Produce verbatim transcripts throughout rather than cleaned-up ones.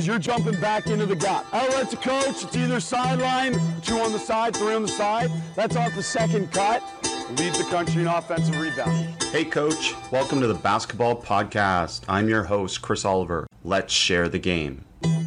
because you're jumping back into the gap. Outlet to coach, it's either sideline, two on the side, three on the side. That's off the second cut. Leads the country in offensive rebounding. Hey coach, welcome to the Basketball Podcast. I'm your host, Chris Oliver. Let's share the game.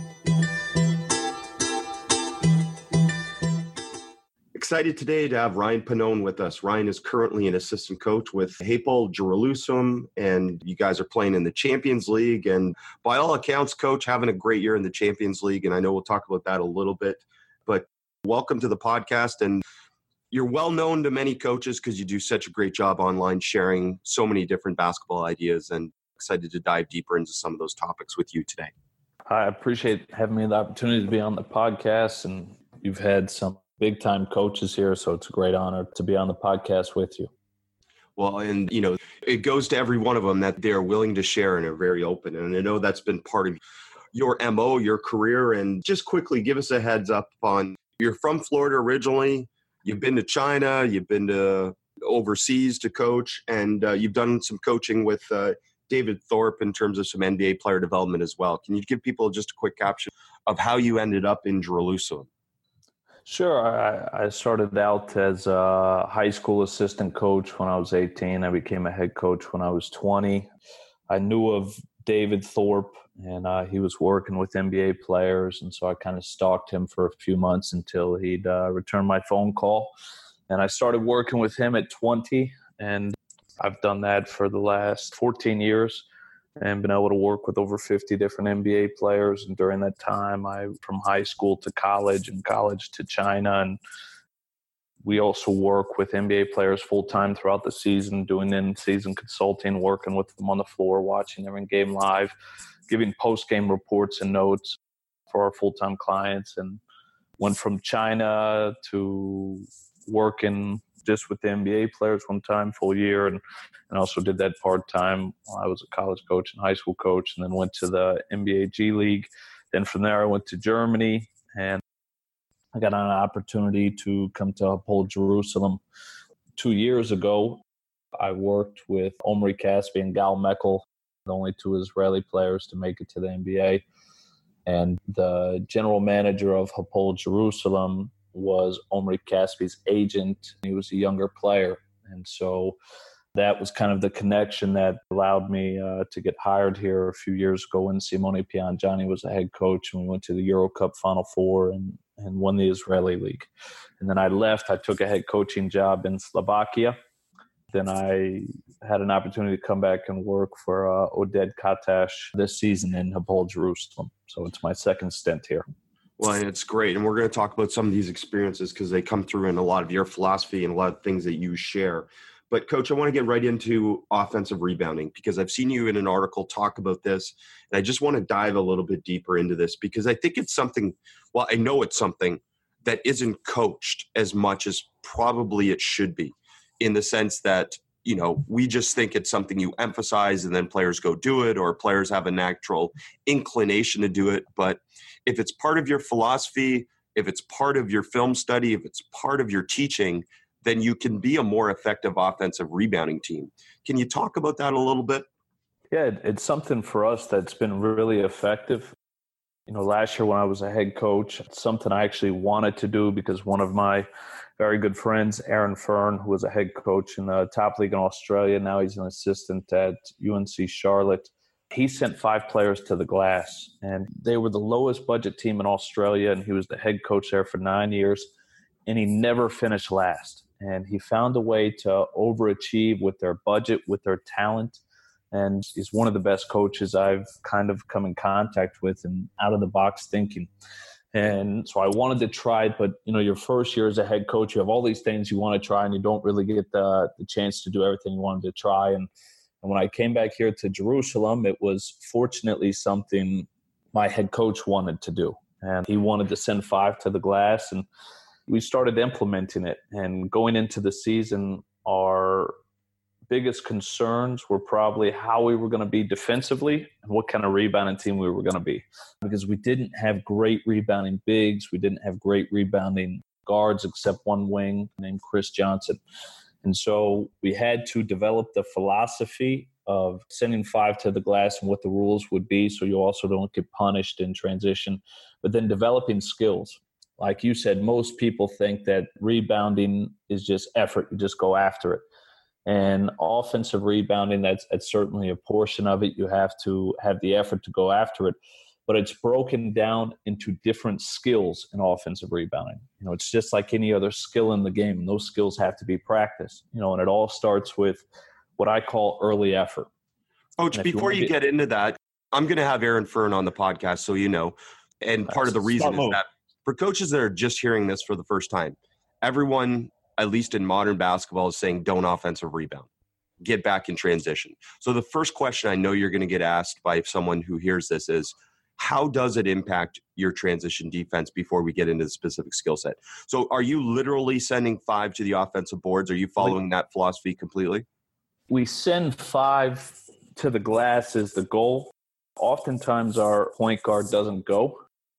Excited today to have Ryan Pannone with us. Ryan is currently an assistant coach with Hapoel Jerusalem, and you guys are playing in the Champions League. And by all accounts, coach, having a great year in the Champions League, and I know we'll talk about that a little bit. But welcome to the podcast, and you're well known to many coaches because you do such a great job online sharing so many different basketball ideas, and excited to dive deeper into some of those topics with you today. I appreciate having me the opportunity to be on the podcast, and you've had some big-time coaches here, so it's a great honor to be on the podcast with you. Well, and, you know, it goes to every one of them that they're willing to share and are very open. And I know that's been part of your M O, your career. And just quickly, give us a heads up on, you're from Florida originally, you've been to China, you've been to overseas to coach, and uh, you've done some coaching with uh, David Thorpe in terms of some N B A player development as well. Can you give people just a quick caption of how you ended up in Jerusalem? Sure. I, I started out as a high school assistant coach when I was eighteen. I became a head coach when I was twenty. I knew of David Thorpe, and uh, he was working with N B A players, and so I kind of stalked him for a few months until he'd uh, returned my phone call. And I started working with him at twenty, and I've done that for the last fourteen years. And been able to work with over fifty different N B A players. And during that time, I from high school to college and college to China. And we also work with N B A players full-time throughout the season, doing in-season consulting, working with them on the floor, watching them in game live, giving post-game reports and notes for our full-time clients. And went from China to working just with the N B A players one time, full year, and, and also did that part-time while I was a college coach and high school coach, and then went to the N B A G League. Then from there, I went to Germany, and I got an opportunity to come to Hapoel Jerusalem two years ago. I worked with Omri Caspi and Gal Mekel, the only two Israeli players to make it to the N B A. And the general manager of Hapoel Jerusalem was Omri Caspi's agent. He was a younger player. And so that was kind of the connection that allowed me uh, to get hired here a few years ago when Simone Piangiani was a head coach, and we went to the Euro Cup Final Four and, and won the Israeli League. And then I left. I took a head coaching job in Slovakia. Then I had an opportunity to come back and work for uh, Oded Katash this season in Hapoel Jerusalem. So it's my second stint here. Well, and it's great. And we're going to talk about some of these experiences because they come through in a lot of your philosophy and a lot of things that you share. But, Coach, I want to get right into offensive rebounding because I've seen you in an article talk about this. And I just want to dive a little bit deeper into this because I think it's something, well, I know it's something that isn't coached as much as probably it should be, in the sense that, you know, we just think it's something you emphasize and then players go do it, or players have a natural inclination to do it. But if it's part of your philosophy, if it's part of your film study, if it's part of your teaching, then you can be a more effective offensive rebounding team. Can you talk about that a little bit? Yeah, it's something for us that's been really effective. You know, last year when I was a head coach, it's something I actually wanted to do because one of my very good friends, Aaron Fern, who was a head coach in the top league in Australia, now he's an assistant at U N C Charlotte. He sent five players to the glass, and they were the lowest budget team in Australia, and he was the head coach there for nine years, and he never finished last. And he found a way to overachieve with their budget, with their talent, and he's one of the best coaches I've kind of come in contact with and out-of-the-box thinking. And so I wanted to try it, but, you know, your first year as a head coach, you have all these things you want to try, and you don't really get the, the chance to do everything you wanted to try. And And when I came back here to Jerusalem, it was fortunately something my head coach wanted to do. And he wanted to send five to the glass, and we started implementing it. And going into the season, our biggest concerns were probably how we were going to be defensively and what kind of rebounding team we were going to be. Because we didn't have great rebounding bigs. We didn't have great rebounding guards except one wing named Chris Johnson. And so we had to develop the philosophy of sending five to the glass and what the rules would be so you also don't get punished in transition, but then developing skills. Like you said, most people think that rebounding is just effort. You just go after it. And offensive rebounding, that's, that's certainly a portion of it. You have to have the effort to go after it. But it's broken down into different skills in offensive rebounding. You know, it's just like any other skill in the game, and those skills have to be practiced. You know, and it all starts with what I call early effort. Coach, before you, you get, get into that, I'm going to have Aaron Fearn on the podcast, so you know. And part of the reason is that for coaches that are just hearing this for the first time, everyone, at least in modern basketball, is saying don't offensive rebound. Get back in transition. So the first question I know you're going to get asked by someone who hears this is, how does it impact your transition defense before we get into the specific skill set? So are you literally sending five to the offensive boards? Are you following that philosophy completely? We send five to the glass is the goal. Oftentimes our point guard doesn't go.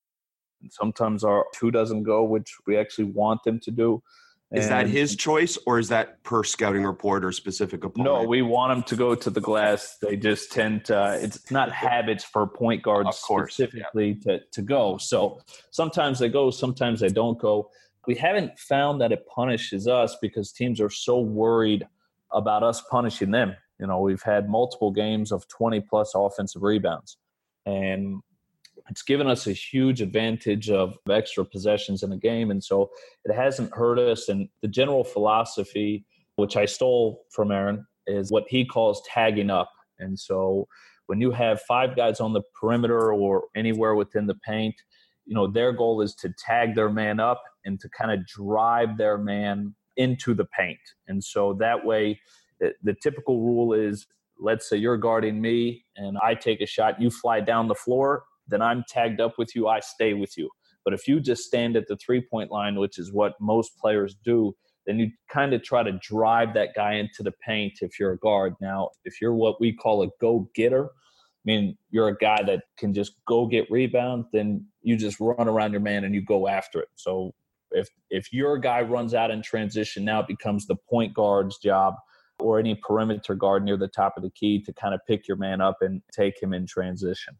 And sometimes our two doesn't go, which we actually want them to do. Is that his choice, or is that per scouting report or specific opponent? No, we want them to go to the glass. They just tend to, uh, it's not habits for point guards specifically yeah. to, to go. So sometimes they go, sometimes they don't go. We haven't found that it punishes us because teams are so worried about us punishing them. You know, we've had multiple games of twenty plus offensive rebounds, and it's given us a huge advantage of extra possessions in the game. And so it hasn't hurt us. And the general philosophy, which I stole from Aaron, is what he calls tagging up. And so when you have five guys on the perimeter or anywhere within the paint, you know, their goal is to tag their man up and to kind of drive their man into the paint. And so that way, the, the typical rule is, let's say you're guarding me and I take a shot, you fly down the floor, then I'm tagged up with you, I stay with you. But if you just stand at the three-point line, which is what most players do, then you kind of try to drive that guy into the paint if you're a guard. Now, if you're what we call a go-getter, I mean, you're a guy that can just go get rebound, then you just run around your man and you go after it. So if if your guy runs out in transition, now it becomes the point guard's job or any perimeter guard near the top of the key to kind of pick your man up and take him in transition.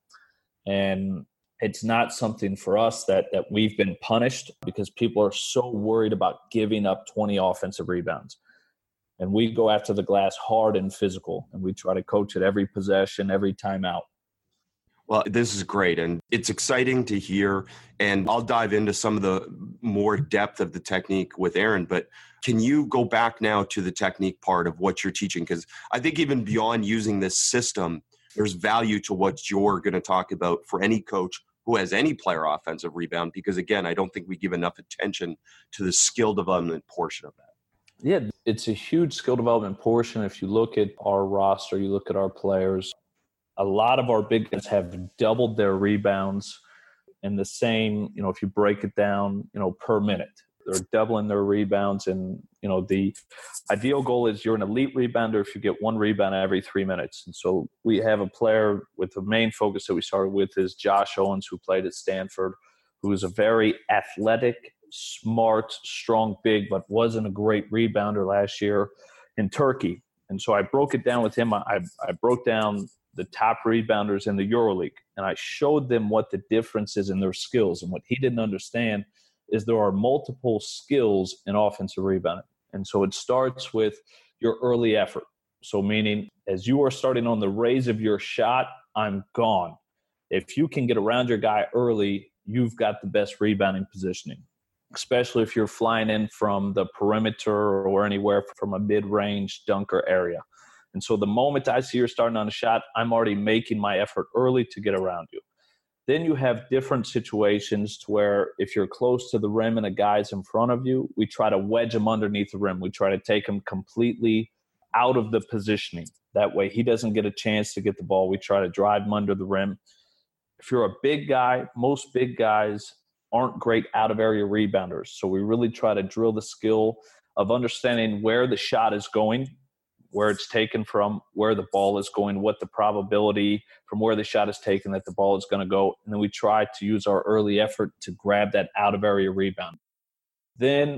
And it's not something for us that that we've been punished because people are so worried about giving up twenty offensive rebounds. And we go after the glass hard and physical, and we try to coach it every possession, every timeout. Well, this is great, and it's exciting to hear, and I'll dive into some of the more depth of the technique with Aaron, but can you go back now to the technique part of what you're teaching? Because I think even beyond using this system, there's value to what you're going to talk about for any coach who has any player offensive rebound, because again, I don't think we give enough attention to the skill development portion of that. Yeah, it's a huge skill development portion. If you look at our roster, you look at our players, a lot of our big guys have doubled their rebounds in the same, you know, if you break it down, you know, per minute. They're doubling their rebounds. And, you know, the ideal goal is you're an elite rebounder if you get one rebound every three minutes. And so we have a player with the main focus that we started with is Josh Owens, who played at Stanford, who is a very athletic, smart, strong big, but wasn't a great rebounder last year in Turkey. And so I broke it down with him. I, I broke down the top rebounders in the EuroLeague, and I showed them what the difference is in their skills. And what he didn't understand is there are multiple skills in offensive rebounding. And so it starts with your early effort. So meaning as you are starting on the raise of your shot, I'm gone. If you can get around your guy early, you've got the best rebounding positioning, especially if you're flying in from the perimeter or anywhere from a mid-range dunker area. And so the moment I see you're starting on a shot, I'm already making my effort early to get around you. Then you have different situations to where if you're close to the rim and a guy's in front of you, we try to wedge him underneath the rim. We try to take him completely out of the positioning. That way he doesn't get a chance to get the ball. We try to drive him under the rim. If you're a big guy, most big guys aren't great out-of-area rebounders. So we really try to drill the skill of understanding where the shot is going, where it's taken from, where the ball is going, what the probability from where the shot is taken that the ball is going to go. And then we try to use our early effort to grab that out-of-area rebound. Then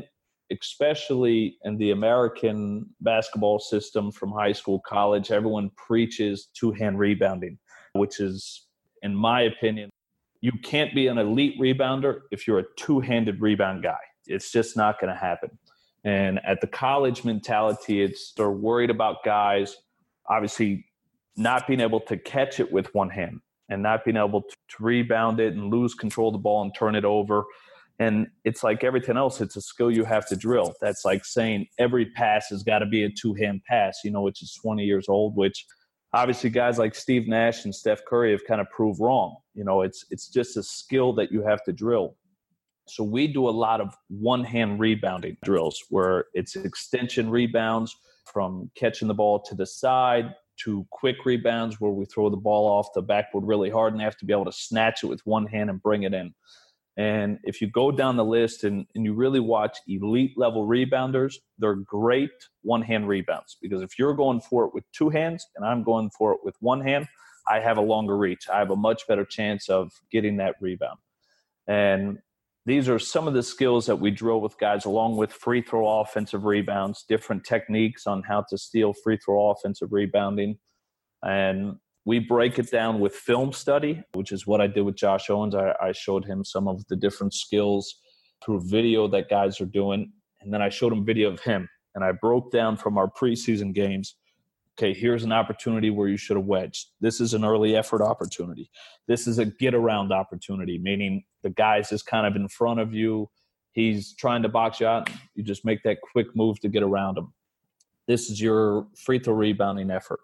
especially in the American basketball system from high school, college, everyone preaches two-hand rebounding, which is, in my opinion, you can't be an elite rebounder if you're a two-handed rebound guy. It's just not going to happen. And at the college mentality, it's they're worried about guys obviously not being able to catch it with one hand and not being able to, to rebound it and lose control of the ball and turn it over. And it's like everything else, it's a skill you have to drill. That's like saying every pass has got to be a two-hand pass, you know, which is twenty years old, which obviously guys like Steve Nash and Steph Curry have kind of proved wrong. You know, it's it's just a skill that you have to drill. So we do a lot of one-hand rebounding drills where it's extension rebounds from catching the ball to the side to quick rebounds where we throw the ball off the backboard really hard and have to be able to snatch it with one hand and bring it in. And if you go down the list and, and you really watch elite level rebounders, they're great one-hand rebounds, because if you're going for it with two hands and I'm going for it with one hand, I have a longer reach. I have a much better chance of getting that rebound. And these are some of the skills that we drill with guys, along with free throw offensive rebounds, different techniques on how to steal free throw offensive rebounding. And we break it down with film study, which is what I did with Josh Owens. I, I showed him some of the different skills through video that guys are doing. And then I showed him video of him. And I broke down from our preseason games, okay, here's an opportunity where you should have wedged. This is an early effort opportunity. This is a get around opportunity, meaning the guy's just kind of in front of you. He's trying to box you out. You just make that quick move to get around him. This is your free throw rebounding effort.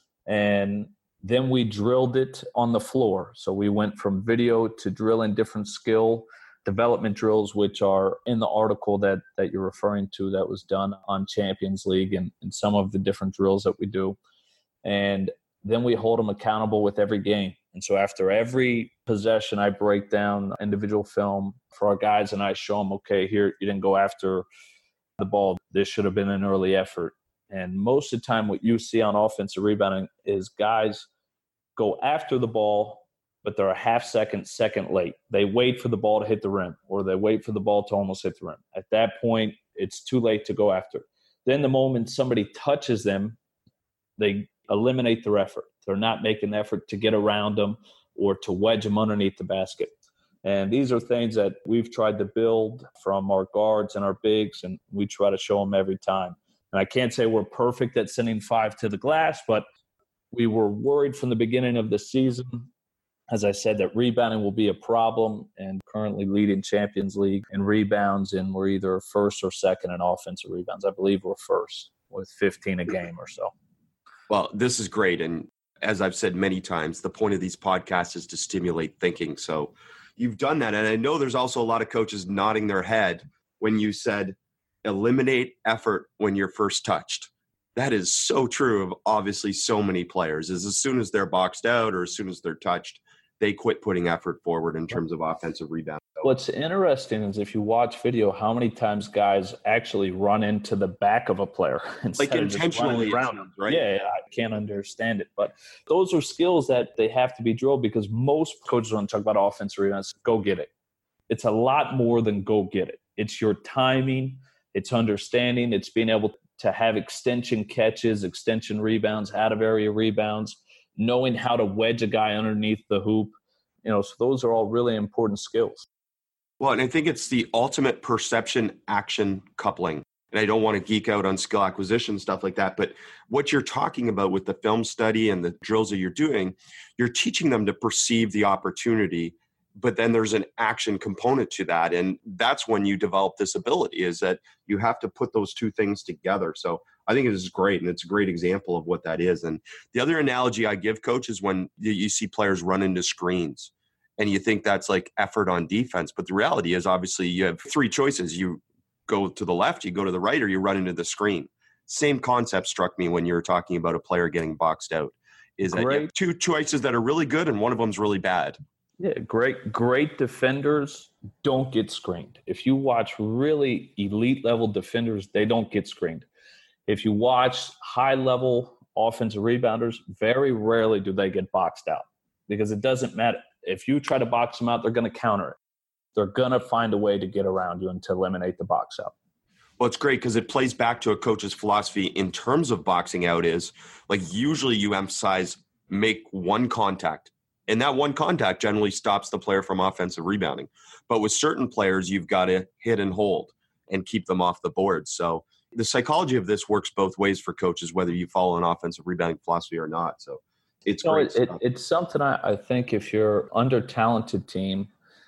And then we drilled it on the floor. So we went from video to drilling different skill development drills, which are in the article that that you're referring to that was done on Champions League, and, and some of the different drills that we do. And then we hold them accountable with every game. And so after every possession, I break down individual film for our guys and I show them, okay, here, you didn't go after the ball. This should have been an early effort. And most of the time what you see on offensive rebounding is guys go after the ball, but they're a half second, second late. They wait for the ball to hit the rim, or they wait for the ball to almost hit the rim. At that point, it's too late to go after. Then the moment somebody touches them, they eliminate their effort. They're not making the effort to get around them or to wedge them underneath the basket. And these are things that we've tried to build from our guards and our bigs, and we try to show them every time. And I can't say we're perfect at sending five to the glass, but we were worried from the beginning of the season, as I said, that rebounding will be a problem, and currently leading Champions League in rebounds, and we're either first or second in offensive rebounds. I believe we're first with fifteen a game or so. Well, this is great. And as I've said many times, the point of these podcasts is to stimulate thinking. So you've done that. And I know there's also a lot of coaches nodding their head when you said eliminate effort when you're first touched. That is so true of obviously so many players, is as soon as they're boxed out or as soon as they're touched, they quit putting effort forward in terms of offensive rebound. What's interesting is if you watch video, how many times guys actually run into the back of a player. Like intentionally around them, right? Yeah, I can't understand it. But those are skills that they have to be drilled, because most coaches, when they talk about offensive rebounds, go get it. It's a lot more than go get it. It's your timing, it's understanding, it's being able to have extension catches, extension rebounds, out of area rebounds, knowing how to wedge a guy underneath the hoop. You know, so those are all really important skills. Well, and I think it's the ultimate perception action coupling. And I don't want to geek out on skill acquisition, stuff like that. But what you're talking about with the film study and the drills that you're doing, you're teaching them to perceive the opportunity, but then there's an action component to that. And that's when you develop this ability, is that you have to put those two things together. So I think it is great. And it's a great example of what that is. And the other analogy I give, coach, is when you see players run into screens and you think that's like effort on defense. But the reality is, obviously, you have three choices. You go to the left, you go to the right, or you run into the screen. Same concept struck me when you were talking about a player getting boxed out, is that you have two choices that are really good and one of them's really bad. Yeah, great, great defenders don't get screened. If you watch really elite level defenders, they don't get screened. If you watch high level offensive rebounders, very rarely do they get boxed out, because it doesn't matter. If you try to box them out, they're going to counter it. They're going to find a way to get around you and to eliminate the box out. Well, it's great because it plays back to a coach's philosophy in terms of boxing out is like usually you emphasize make one contact, and that one contact generally stops the player from offensive rebounding. But with certain players, you've got to hit and hold and keep them off the board. So the psychology of this works both ways for coaches, whether you follow an offensive rebounding philosophy or not. So it's no, great. It, it, it's something I, I think if you're under talented team,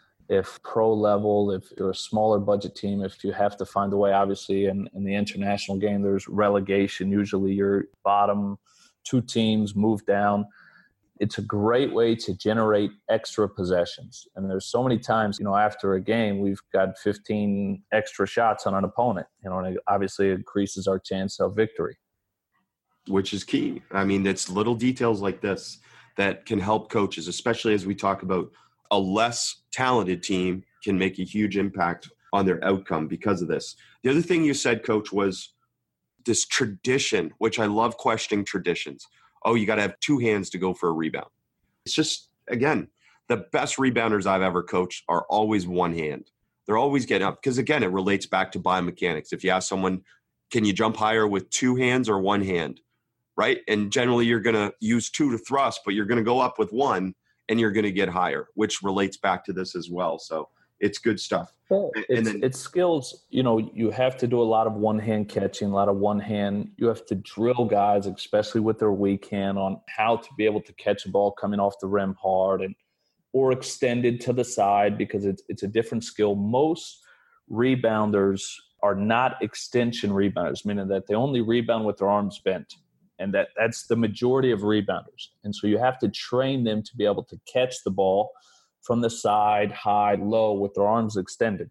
if pro level, if you're a smaller budget team, if you have to find a way, obviously in, in the international game, there's relegation. Usually your bottom two teams move down. It's a great way to generate extra possessions. And there's so many times, you know, after a game, we've got fifteen extra shots on an opponent, you know, and it obviously increases our chance of victory. Which is key. I mean, it's little details like this that can help coaches, especially as we talk about a less talented team can make a huge impact on their outcome because of this. The other thing you said, Coach, was this tradition, which I love questioning traditions. Oh, you got to have two hands to go for a rebound. It's just, again, the best rebounders I've ever coached are always one hand. They're always getting up because, again, it relates back to biomechanics. If you ask someone, can you jump higher with two hands or one hand, right? And generally you're going to use two to thrust, but you're going to go up with one and you're going to get higher, which relates back to this as well. So it's good stuff. Well, and it's, then, it's skills. You know, you have to do a lot of one-hand catching, a lot of one-hand. You have to drill guys, especially with their weak hand, on how to be able to catch a ball coming off the rim hard and or extended to the side because it's it's a different skill. Most rebounders are not extension rebounders, meaning that they only rebound with their arms bent. And that, that's the majority of rebounders. And so you have to train them to be able to catch the ball from the side, high, low, with their arms extended.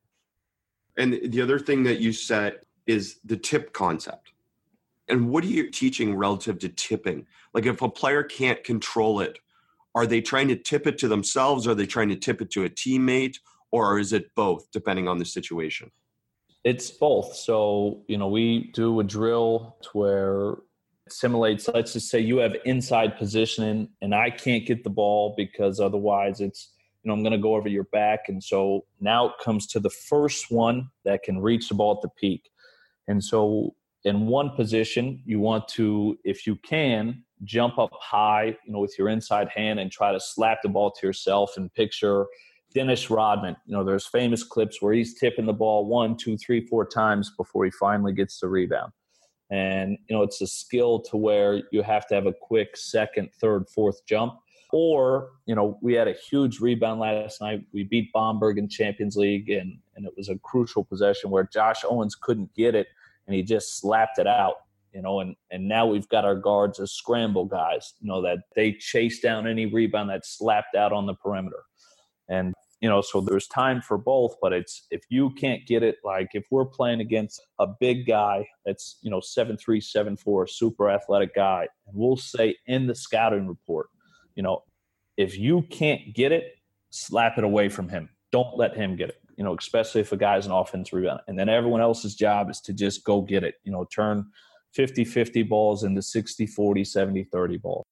And the other thing that you said is the tip concept. And what are you teaching relative to tipping? Like if a player can't control it, are they trying to tip it to themselves? Are they trying to tip it to a teammate? Or is it both, depending on the situation? It's both. So, you know, we do a drill to where simulates, let's just say you have inside positioning and I can't get the ball because otherwise it's, you know, I'm going to go over your back. And so now it comes to the first one that can reach the ball at the peak. And so in one position, you want to, if you can, jump up high, you know, with your inside hand and try to slap the ball to yourself and picture Dennis Rodman. You know, there's famous clips where he's tipping the ball one, two, three, four times before he finally gets the rebound. And, you know, it's a skill to where you have to have a quick second, third, fourth jump. Or, you know, we had a huge rebound last night. We beat Bamberg in Champions League, and, and it was a crucial possession where Josh Owens couldn't get it, and he just slapped it out, you know, and, and now we've got our guards as scramble guys, you know, that they chase down any rebound that's slapped out on the perimeter. And, you know, so there's time for both, but it's if you can't get it, like if we're playing against a big guy that's, you know, seven three, seven four, a super athletic guy, and we'll say in the scouting report, you know, if you can't get it, slap it away from him. Don't let him get it, you know, especially if a guy's an offensive rebound. And then everyone else's job is to just go get it, you know, turn fifty-fifty balls into sixty forty, seventy thirty balls.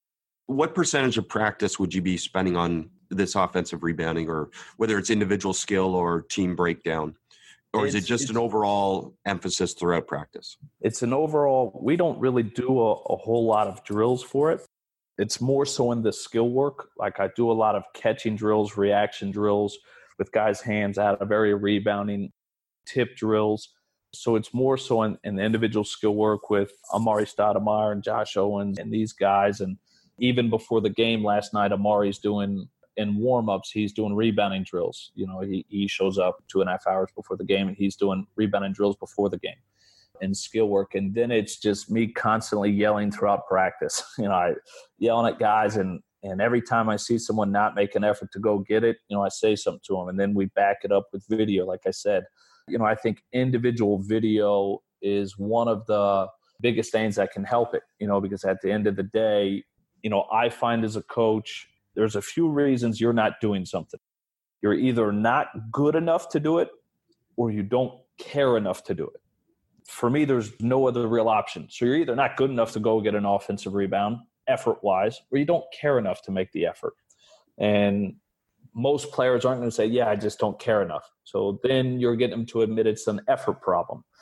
What percentage of practice would you be spending on this offensive rebounding, or whether it's individual skill or team breakdown? Or is It's- it just an overall emphasis throughout practice? It's an overall, we don't really do a, a whole lot of drills for it. It's more so in the skill work. Like I do a lot of catching drills, reaction drills with guys' hands out of area rebounding, tip drills. So it's more so in, in the individual skill work with Amari Stoudemire and Josh Owens and these guys. And even before the game last night, Amari's doing, in warm-ups, he's doing rebounding drills. You know, he, he shows up two and a half hours before the game, and he's doing rebounding drills before the game and skill work. And then it's just me constantly yelling throughout practice. You know, I yelling at guys, and and every time I see someone not make an effort to go get it, you know, I say something to them, and then we back it up with video. Like I said, you know, I think individual video is one of the biggest things that can help it, you know, because at the end of the day, you know, I find as a coach, there's a few reasons you're not doing something. You're either not good enough to do it, or you don't care enough to do it. For me, there's no other real option. So you're either not good enough to go get an offensive rebound, effort-wise, or you don't care enough to make the effort. And most players aren't going to say, yeah, I just don't care enough. So then you're getting them to admit it's an effort problem.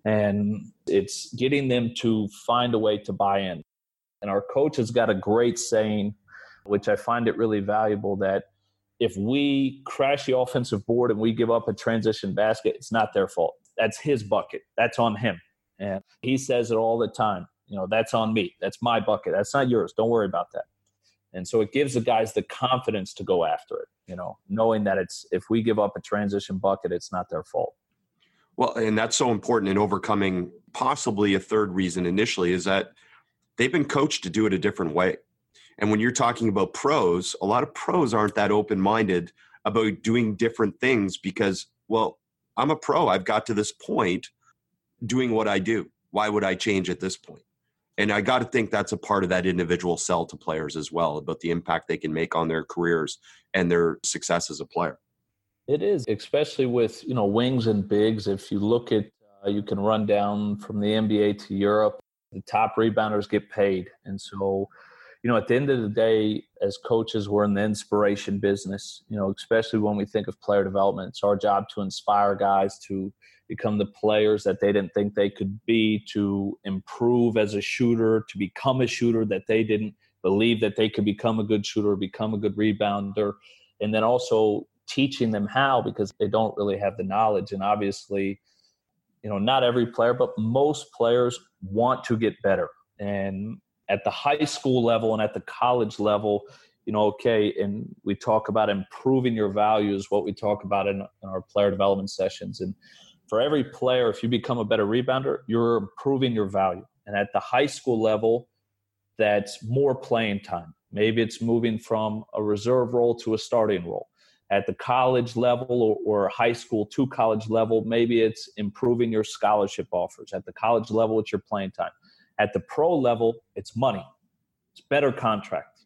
And it's getting them to find a way to buy in. And our coach has got a great saying, which I find it really valuable, that if we crash the offensive board and we give up a transition basket, it's not their fault. That's his bucket. That's on him. And he says it all the time. You know, that's on me. That's my bucket. That's not yours. Don't worry about that. And so it gives the guys the confidence to go after it, you know, knowing that it's, if we give up a transition bucket, it's not their fault. Well, and that's so important in overcoming possibly a third reason initially is that they've been coached to do it a different way. And when you're talking about pros, a lot of pros aren't that open-minded about doing different things because, well, I'm a pro. I've got to this point doing what I do. Why would I change at this point? And I got to think that's a part of that individual sell to players as well, about the impact they can make on their careers and their success as a player. It is, especially with, you know, wings and bigs. If you look at, uh, you can run down from the N B A to Europe, the top rebounders get paid. And so, you know, at the end of the day, as coaches, we're in the inspiration business, you know, especially when we think of player development. It's our job to inspire guys to become the players that they didn't think they could be, to improve as a shooter, to become a shooter that they didn't believe that they could become a good shooter, become a good rebounder, and then also teaching them how, because they don't really have the knowledge. And obviously, you know, not every player, but most players want to get better. And at the high school level and at the college level, you know, okay, and we talk about improving your values, what we talk about in, in our player development sessions. And for every player, if you become a better rebounder, you're improving your value. And at the high school level, that's more playing time. Maybe it's moving from a reserve role to a starting role. At the college level or, or high school to college level, maybe it's improving your scholarship offers. At the college level, it's your playing time. At the pro level, it's money. It's better contract.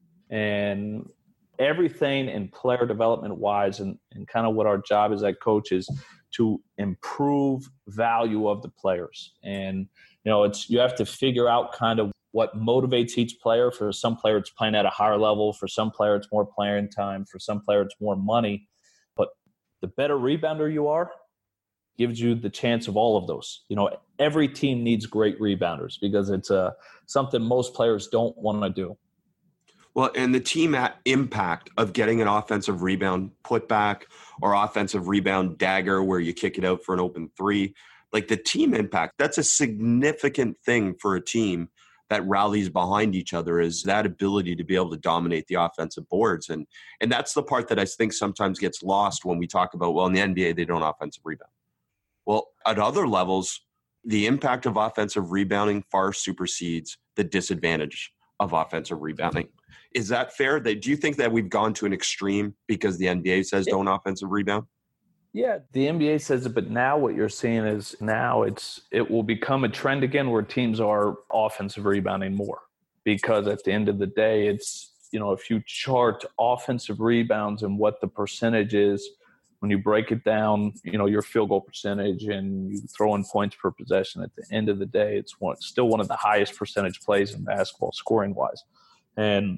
And everything in player development wise, and, and kind of what our job is as coaches, to improve value of the players. And, you know, it's, you have to figure out kind of what motivates each player. For some player, it's playing at a higher level. For some player, it's more playing time. For some player, it's more money. But the better rebounder you are, gives you the chance of all of those. You know, every team needs great rebounders because it's uh, something most players don't want to do. Well, and the team impact of getting an offensive rebound putback or offensive rebound dagger where you kick it out for an open three, like the team impact, that's a significant thing for a team that rallies behind each other, is that ability to be able to dominate the offensive boards. And and that's the part that I think sometimes gets lost when we talk about, well, in the N B A, they don't offensive rebound. Well, at other levels, the impact of offensive rebounding far supersedes the disadvantage of offensive rebounding. Is that fair? Do you think that we've gone to an extreme because the N B A says don't offensive rebound? Yeah, the N B A says it, but now what you're seeing is now it's it will become a trend again where teams are offensive rebounding more, because at the end of the day, it's, you know, if you chart offensive rebounds and what the percentage is, when you break it down, you know, your field goal percentage and you throw in points per possession, at the end of the day, it's one, still one of the highest percentage plays in basketball scoring wise. And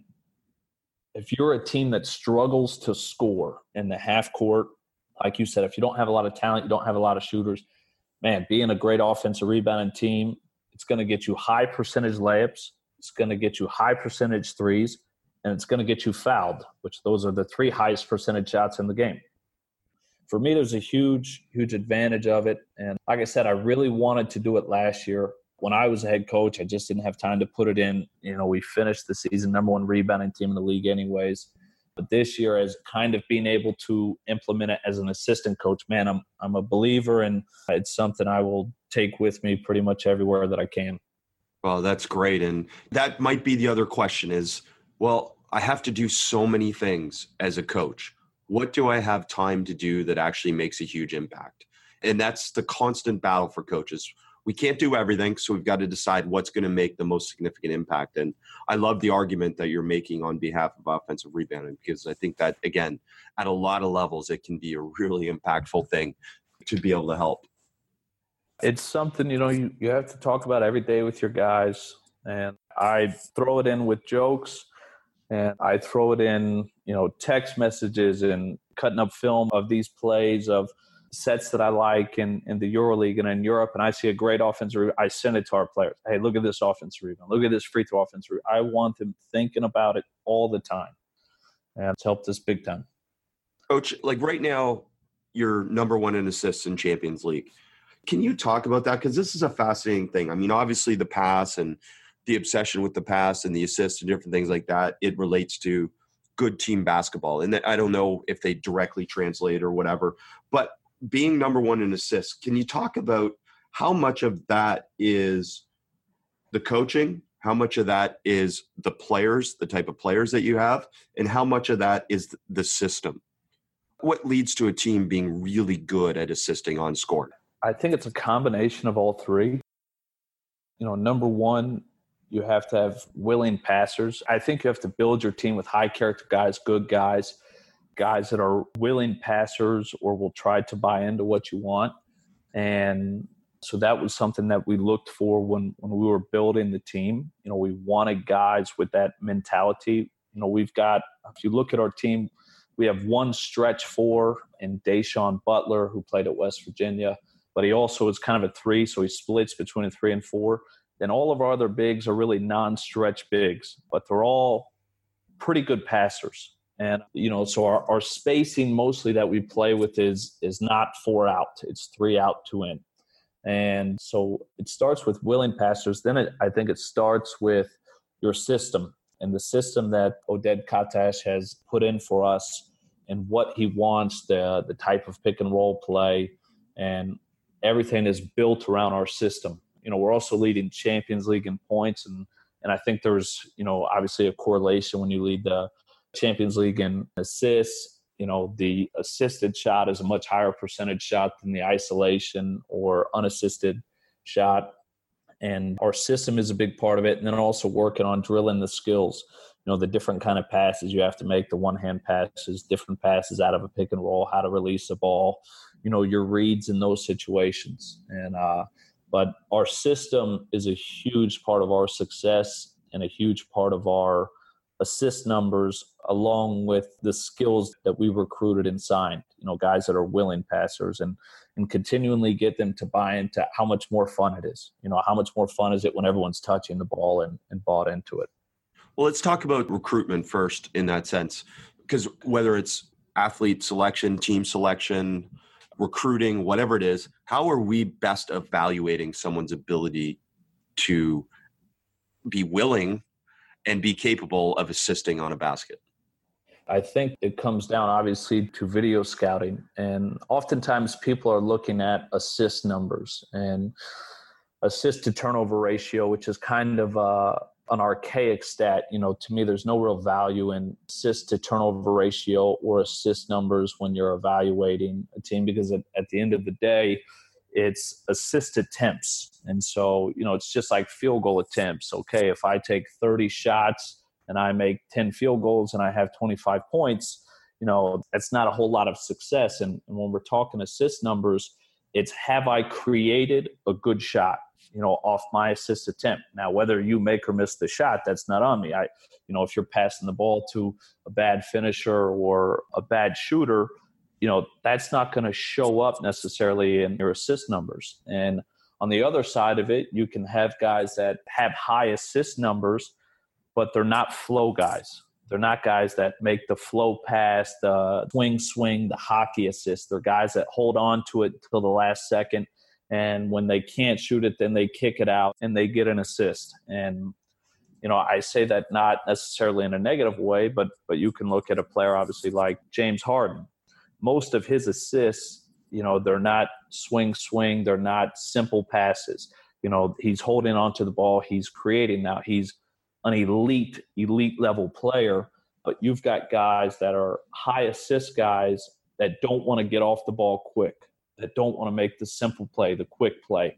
if you're a team that struggles to score in the half court, like you said, if you don't have a lot of talent, you don't have a lot of shooters, man, being a great offensive rebounding team, it's going to get you high percentage layups, it's going to get you high percentage threes, and it's going to get you fouled, which those are the three highest percentage shots in the game. For me, there's a huge, huge advantage of it. And like I said, I really wanted to do it last year. When I was a head coach, I just didn't have time to put it in. You know, we finished the season number one rebounding team in the league anyways. But this year, as kind of being able to implement it as an assistant coach, man, I'm I'm a believer, and it's something I will take with me pretty much everywhere that I can. Well, that's great. And that might be the other question is, well, I have to do so many things as a coach. What do I have time to do that actually makes a huge impact? And that's the constant battle for coaches. We can't do everything, so we've got to decide what's going to make the most significant impact. And I love the argument that you're making on behalf of offensive rebounding, because I think that, again, at a lot of levels, it can be a really impactful thing to be able to help. It's something, you know, you, you have to talk about every day with your guys. And I throw it in with jokes, and I throw it in, you know, text messages and cutting up film of these plays of sets that I like in, in the EuroLeague and in Europe, and I see a great offensive rebound, I send it to our players. Hey, look at this offensive rebound. Look at this free throw offensive rebound. I want them thinking about it all the time. And it's helped us big time. Coach, like right now, you're number one in assists in Champions League. Can you talk about that? Because this is a fascinating thing. I mean, obviously the pass and the obsession with the pass and the assists and different things like that, it relates to good team basketball. And I don't know if they directly translate or whatever, but being number one in assists, can you talk about how much of that is the coaching, how much of that is the players, the type of players that you have, and how much of that is the system? What leads to a team being really good at assisting on score? I think it's a combination of all three. You know, number one, you have to have willing passers. I think you have to build your team with high character guys, good guys, guys that are willing passers or will try to buy into what you want. And so that was something that we looked for when, when we were building the team. You know, we wanted guys with that mentality. You know, we've got, if you look at our team, we have one stretch four in Deshaun Butler, who played at West Virginia, but he also is kind of a three, so he splits between a three and four. Then all of our other bigs are really non-stretch bigs, but they're all pretty good passers. And, you know, so our, our spacing mostly that we play with is is not four out. It's three out, two in. And so it starts with willing passers. Then it, I think it starts with your system and the system that Oded Katash has put in for us and what he wants, the the type of pick and roll play, and everything is built around our system. You know, we're also leading Champions League in points, and and I think there's, you know, obviously a correlation when you lead the Champions League in assists. You know, the assisted shot is a much higher percentage shot than the isolation or unassisted shot. And our system is a big part of it. And then also working on drilling the skills, you know, the different kind of passes you have to make, the one-hand passes, different passes out of a pick and roll, how to release a ball, you know, your reads in those situations. And, uh, but our system is a huge part of our success and a huge part of our assist numbers, along with the skills that we recruited and signed, you know, guys that are willing passers, and and continually get them to buy into how much more fun it is. You know, how much more fun is it when everyone's touching the ball and, and bought into it. Well, let's talk about recruitment first in that sense, because whether it's athlete selection, team selection, recruiting, whatever it is, how are we best evaluating someone's ability to be willing and be capable of assisting on a basket? I think it comes down obviously to video scouting, and oftentimes people are looking at assist numbers and assist to turnover ratio, which is kind of uh, an archaic stat. You know, to me, there's no real value in assist to turnover ratio or assist numbers when you're evaluating a team, because at, at the end of the day, it's assist attempts. And so, you know, it's just like field goal attempts. Okay, if I take thirty shots and I make ten field goals and I have twenty-five points, you know, that's not a whole lot of success. And, and when we're talking assist numbers, it's have I created a good shot, you know, off my assist attempt. Now, whether you make or miss the shot, that's not on me. I, you know, if you're passing the ball to a bad finisher or a bad shooter, you know, that's not going to show up necessarily in your assist numbers. And on the other side of it, you can have guys that have high assist numbers, but they're not flow guys. They're not guys that make the flow pass, the swing swing, the hockey assist. They're guys that hold on to it till the last second, and when they can't shoot it, then they kick it out and they get an assist. And, you know, I say that not necessarily in a negative way, but but you can look at a player obviously like James Harden. Most of his assists, you know, they're not swing swing, they're not simple passes. You know, he's holding on to the ball, he's creating. Now, he's an elite, elite level player, but you've got guys that are high assist guys that don't want to get off the ball quick, that don't want to make the simple play, the quick play.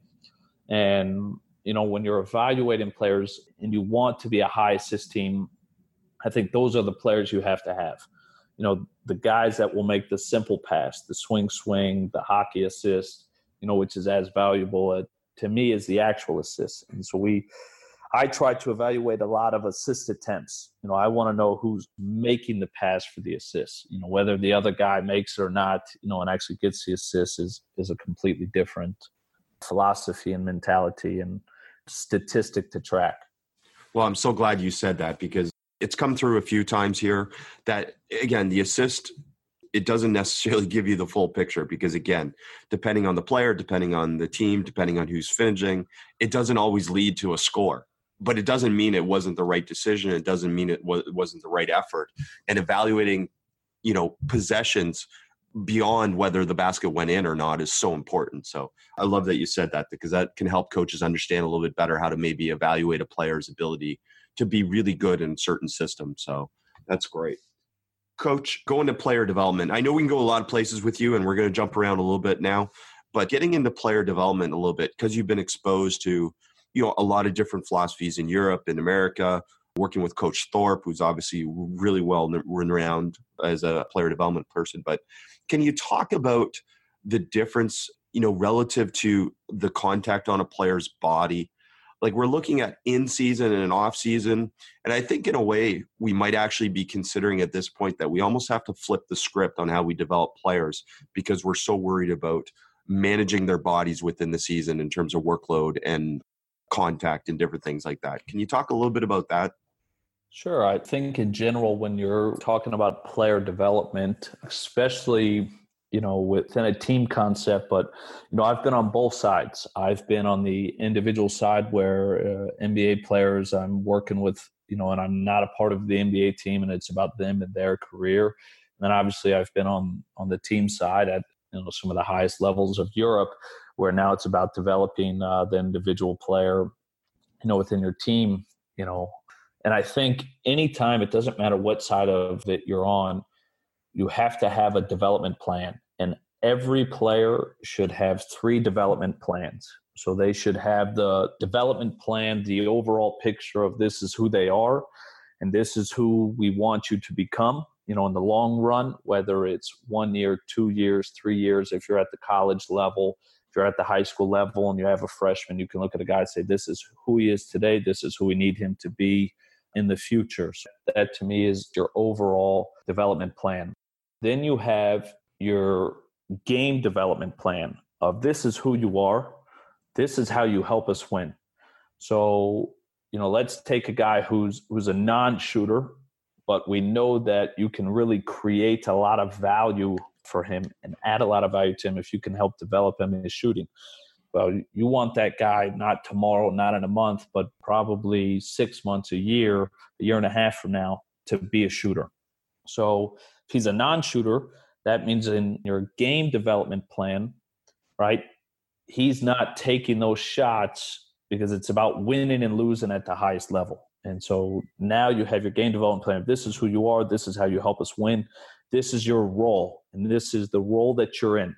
And, you know, when you're evaluating players and you want to be a high assist team, I think those are the players you have to have. You know, the guys that will make the simple pass, the swing swing, the hockey assist, you know, which is as valuable uh, to me as the actual assist. And so we I try to evaluate a lot of assist attempts. You know, I want to know who's making the pass for the assist. You know, whether the other guy makes it or not, you know, and actually gets the assist is is a completely different philosophy and mentality and statistic to track. Well, I'm so glad you said that, because it's come through a few times here that, again, the assist, it doesn't necessarily give you the full picture, because, again, depending on the player, depending on the team, depending on who's finishing, it doesn't always lead to a score. But it doesn't mean it wasn't the right decision. It doesn't mean it wasn't the right effort. And evaluating, you know, possessions beyond whether the basket went in or not is so important. So I love that you said that, because that can help coaches understand a little bit better how to maybe evaluate a player's ability to be really good in certain systems. So that's great. Coach, going to player development. I know we can go a lot of places with you, and we're going to jump around a little bit now, but getting into player development a little bit, because you've been exposed to, you know, a lot of different philosophies in Europe, in America, working with Coach Thorpe, who's obviously really well renowned as a player development person. But can you talk about the difference, you know, relative to the contact on a player's body? Like, we're looking at in season and off season. And I think in a way we might actually be considering at this point that we almost have to flip the script on how we develop players, because we're so worried about managing their bodies within the season in terms of workload and contact and different things like that. Can you talk a little bit about that? Sure. I think in general, when you're talking about player development, especially, you know, within a team concept, but, you know, I've been on both sides. I've been on the individual side where uh, N B A players I'm working with, you know, and I'm not a part of the N B A team, and it's about them and their career. And then obviously I've been on, on the team side at, you know, some of the highest levels of Europe, where now it's about developing uh, the individual player, you know, within your team, you know. And I think anytime, it doesn't matter what side of it you're on, you have to have a development plan. And every player should have three development plans. So they should have the development plan, the overall picture of this is who they are, and this is who we want you to become, you know, in the long run, whether it's one year, two years, three years. If you're at the college level, if you're at the high school level and you have a freshman, you can look at a guy and say, this is who he is today. This is who we need him to be in the future. So that to me is your overall development plan. Then you have your game development plan of this is who you are. This is how you help us win. So, you know, let's take a guy who's who's a non-shooter, but we know that you can really create a lot of value for him and add a lot of value to him if you can help develop him in his shooting. Well, you want that guy not tomorrow, not in a month, but probably six months, a year, a year and a half from now to be a shooter. So if he's a non-shooter, that means in your game development plan, right, he's not taking those shots because it's about winning and losing at the highest level. And so now you have your game development plan. This is who you are. This is how you help us win. This is your role, and this is the role that you're in.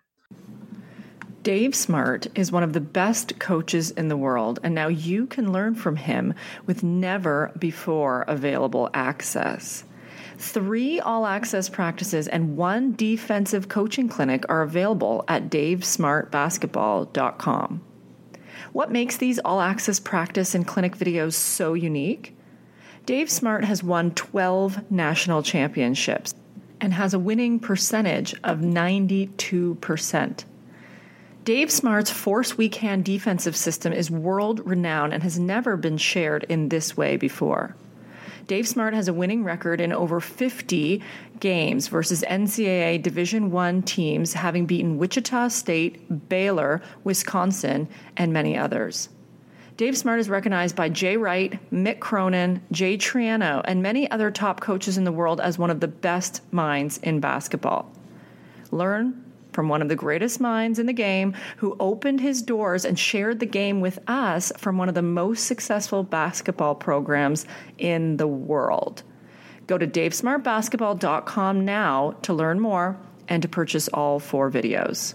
Dave Smart is one of the best coaches in the world, and now you can learn from him with never before available access. Three all-access practices and one defensive coaching clinic are available at dave smart basketball dot com. What makes these all-access practice and clinic videos so unique? Dave Smart has won twelve national championships and has a winning percentage of ninety-two percent. Dave Smart's Force Weak Hand defensive system is world-renowned and has never been shared in this way before. Dave Smart has a winning record in over fifty games versus N C double A Division I teams, having beaten Wichita State, Baylor, Wisconsin, and many others. Dave Smart is recognized by Jay Wright, Mick Cronin, Jay Triano, and many other top coaches in the world as one of the best minds in basketball. Learn from one of the greatest minds in the game who opened his doors and shared the game with us from one of the most successful basketball programs in the world. Go to dave smart basketball dot com now to learn more and to purchase all four videos.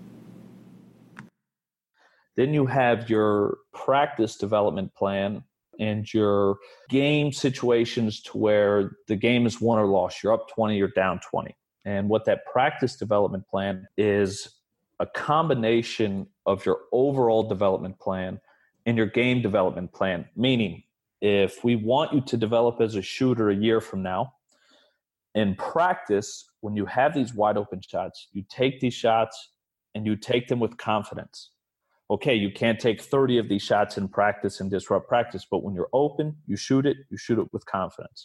Then you have your practice development plan and your game situations to where the game is won or lost. You're up twenty, you're down twenty. And what that practice development plan is a combination of your overall development plan and your game development plan, meaning if we want you to develop as a shooter a year from now, in practice, when you have these wide open shots, you take these shots and you take them with confidence. Okay, you can't take thirty of these shots in practice and disrupt practice, but when you're open, you shoot it, you shoot it with confidence.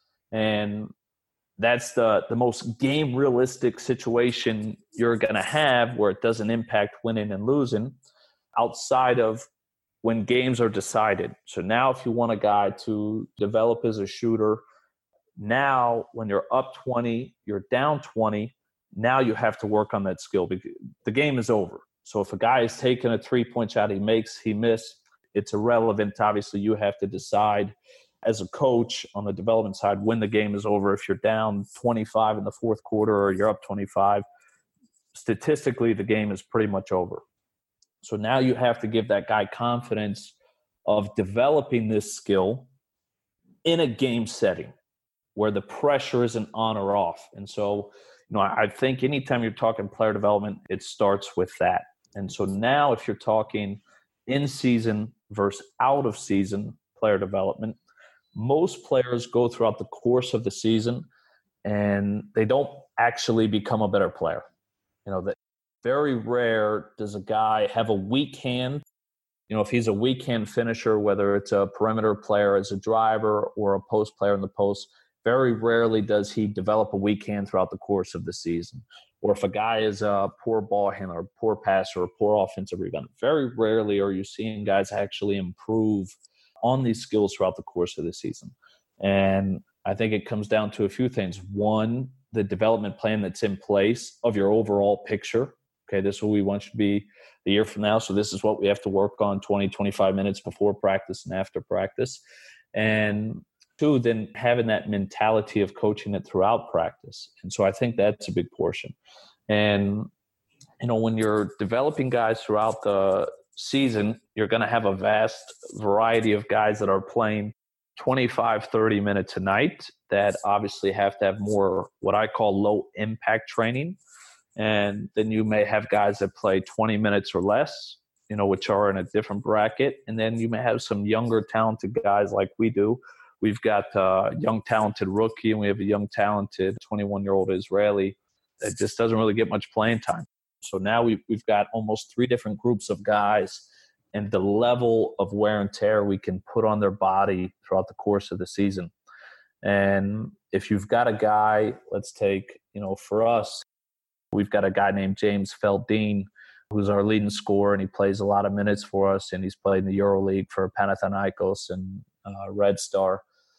And that's the, the most game realistic situation you're going to have where it doesn't impact winning and losing outside of when games are decided. So now if you want a guy to develop as a shooter, now when you're up twenty, you're down twenty, now you have to work on that skill because the game is over. So if a guy is taking a three-point shot, he makes, he missed, it's irrelevant. Obviously, you have to decide as a coach on the development side when the game is over. If you're down twenty-five in the fourth quarter or you're up twenty-five, statistically, the game is pretty much over. So now you have to give that guy confidence of developing this skill in a game setting where the pressure isn't on or off. And so, you know, I think anytime you're talking player development, it starts with that. And so now if you're talking in season versus out of season player development, most players go throughout the course of the season and they don't actually become a better player. You know, that very rare does a guy have a weak hand. You know, if he's a weak hand finisher, whether it's a perimeter player as a driver or a post player in the post, very rarely does he develop a weak hand throughout the course of the season. Or if a guy is a poor ball handler, poor passer, or poor offensive rebounder, very rarely are you seeing guys actually improve on these skills throughout the course of the season. And I think it comes down to a few things. One, the development plan that's in place of your overall picture. Okay, this is what we want you to be a year from now. So this is what we have to work on twenty, twenty-five minutes before practice and after practice. And two, then having that mentality of coaching it throughout practice. And so I think that's a big portion. And, you know, when you're developing guys throughout the season, you're going to have a vast variety of guys that are playing twenty-five, thirty minutes a night that obviously have to have more what I call low impact training. And then you may have guys that play twenty minutes or less, you know, which are in a different bracket. And then you may have some younger, talented guys like we do. We've got a young, talented rookie, and we have a young, talented twenty-one-year-old Israeli that just doesn't really get much playing time. So now we've, we've got almost three different groups of guys, and the level of wear and tear we can put on their body throughout the course of the season. And if you've got a guy, let's take, you know, for us, we've got a guy named James Feldin, who's our leading scorer, and he plays a lot of minutes for us, and he's played in the EuroLeague for Panathinaikos and uh, Red Star.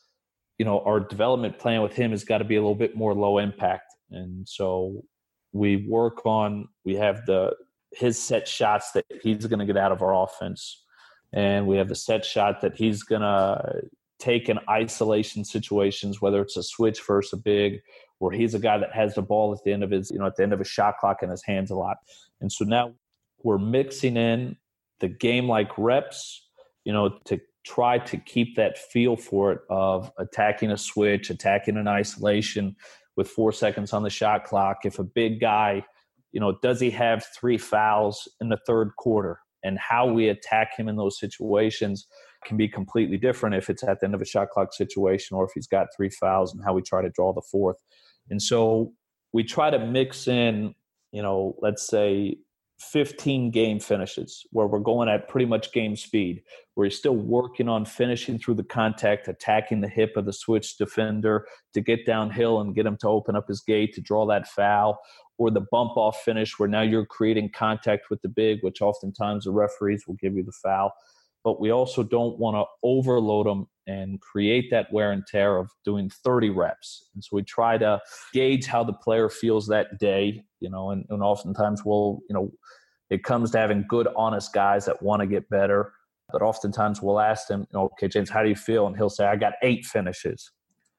You know, our development plan with him has got to be a little bit more low impact. And so we work on, we have the his set shots that he's going to get out of our offense. And we have the set shot that he's going to take in isolation situations, whether it's a switch versus a big, or he's a guy that has the ball at the end of his, you know, at the end of his shot clock in his hands a lot. And so now we're mixing in the game-like reps, you know, to try to keep that feel for it of attacking a switch, attacking an isolation with four seconds on the shot clock. If a big guy, you know, does he have three fouls in the third quarter? And how we attack him in those situations can be completely different if it's at the end of a shot clock situation or if he's got three fouls, and how we try to draw the fourth. And so we try to mix in, you know, let's say fifteen game finishes where we're going at pretty much game speed, where he's still working on finishing through the contact, attacking the hip of the switch defender to get downhill and get him to open up his gate to draw that foul, or the bump off finish where now you're creating contact with the big, which oftentimes the referees will give you the foul. But we also don't want to overload them and create that wear and tear of doing thirty reps. And so we try to gauge how the player feels that day, you know, and, and oftentimes we'll, you know, it comes to having good, honest guys that want to get better. But oftentimes we'll ask them, you know, okay, James, how do you feel? And he'll say, I got eight finishes.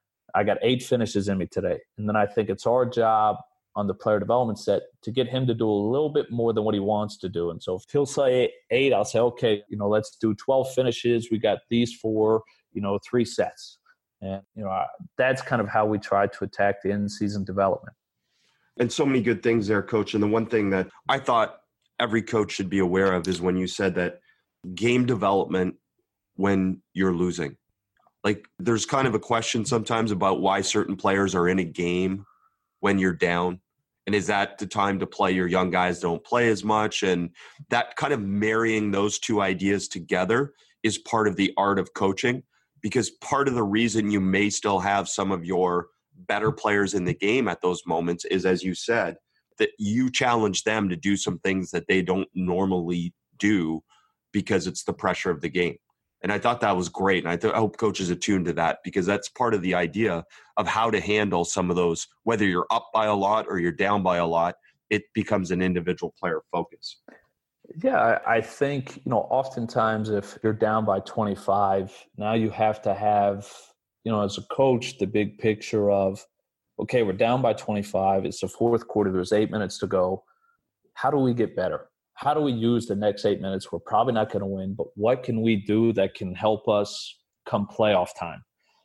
I got eight finishes in me today. And then I think it's our job on the player development set to get him to do a little bit more than what he wants to do. And so if he'll say eight, I'll say, okay, you know, let's do twelve finishes. We got these four, you know, three sets. And, you know, that's kind of how we try to attack the in-season development. And so many good things there, Coach. And the one thing that I thought every coach should be aware of is when you said that game development when you're losing. Like, there's kind of a question sometimes about why certain players are in a game when you're down. And is that the time to play? Your young guys don't play as much. And that kind of marrying those two ideas together is part of the art of coaching, because part of the reason you may still have some of your better players in the game at those moments is, as you said, that you challenge them to do some things that they don't normally do because it's the pressure of the game. And I thought that was great. And I, th- I hope coaches attune to that, because that's part of the idea of how to handle some of those, whether you're up by a lot or you're down by a lot, it becomes an individual player focus. Yeah, I, I think, you know, oftentimes if you're down by twenty-five, now you have to have, you know, as a coach, the big picture of, okay, we're down by twenty-five. It's the fourth quarter. There's eight minutes to go. How do we get better? How do we use the next eight minutes? We're probably not going to win, but what can we do that can help us come playoff time?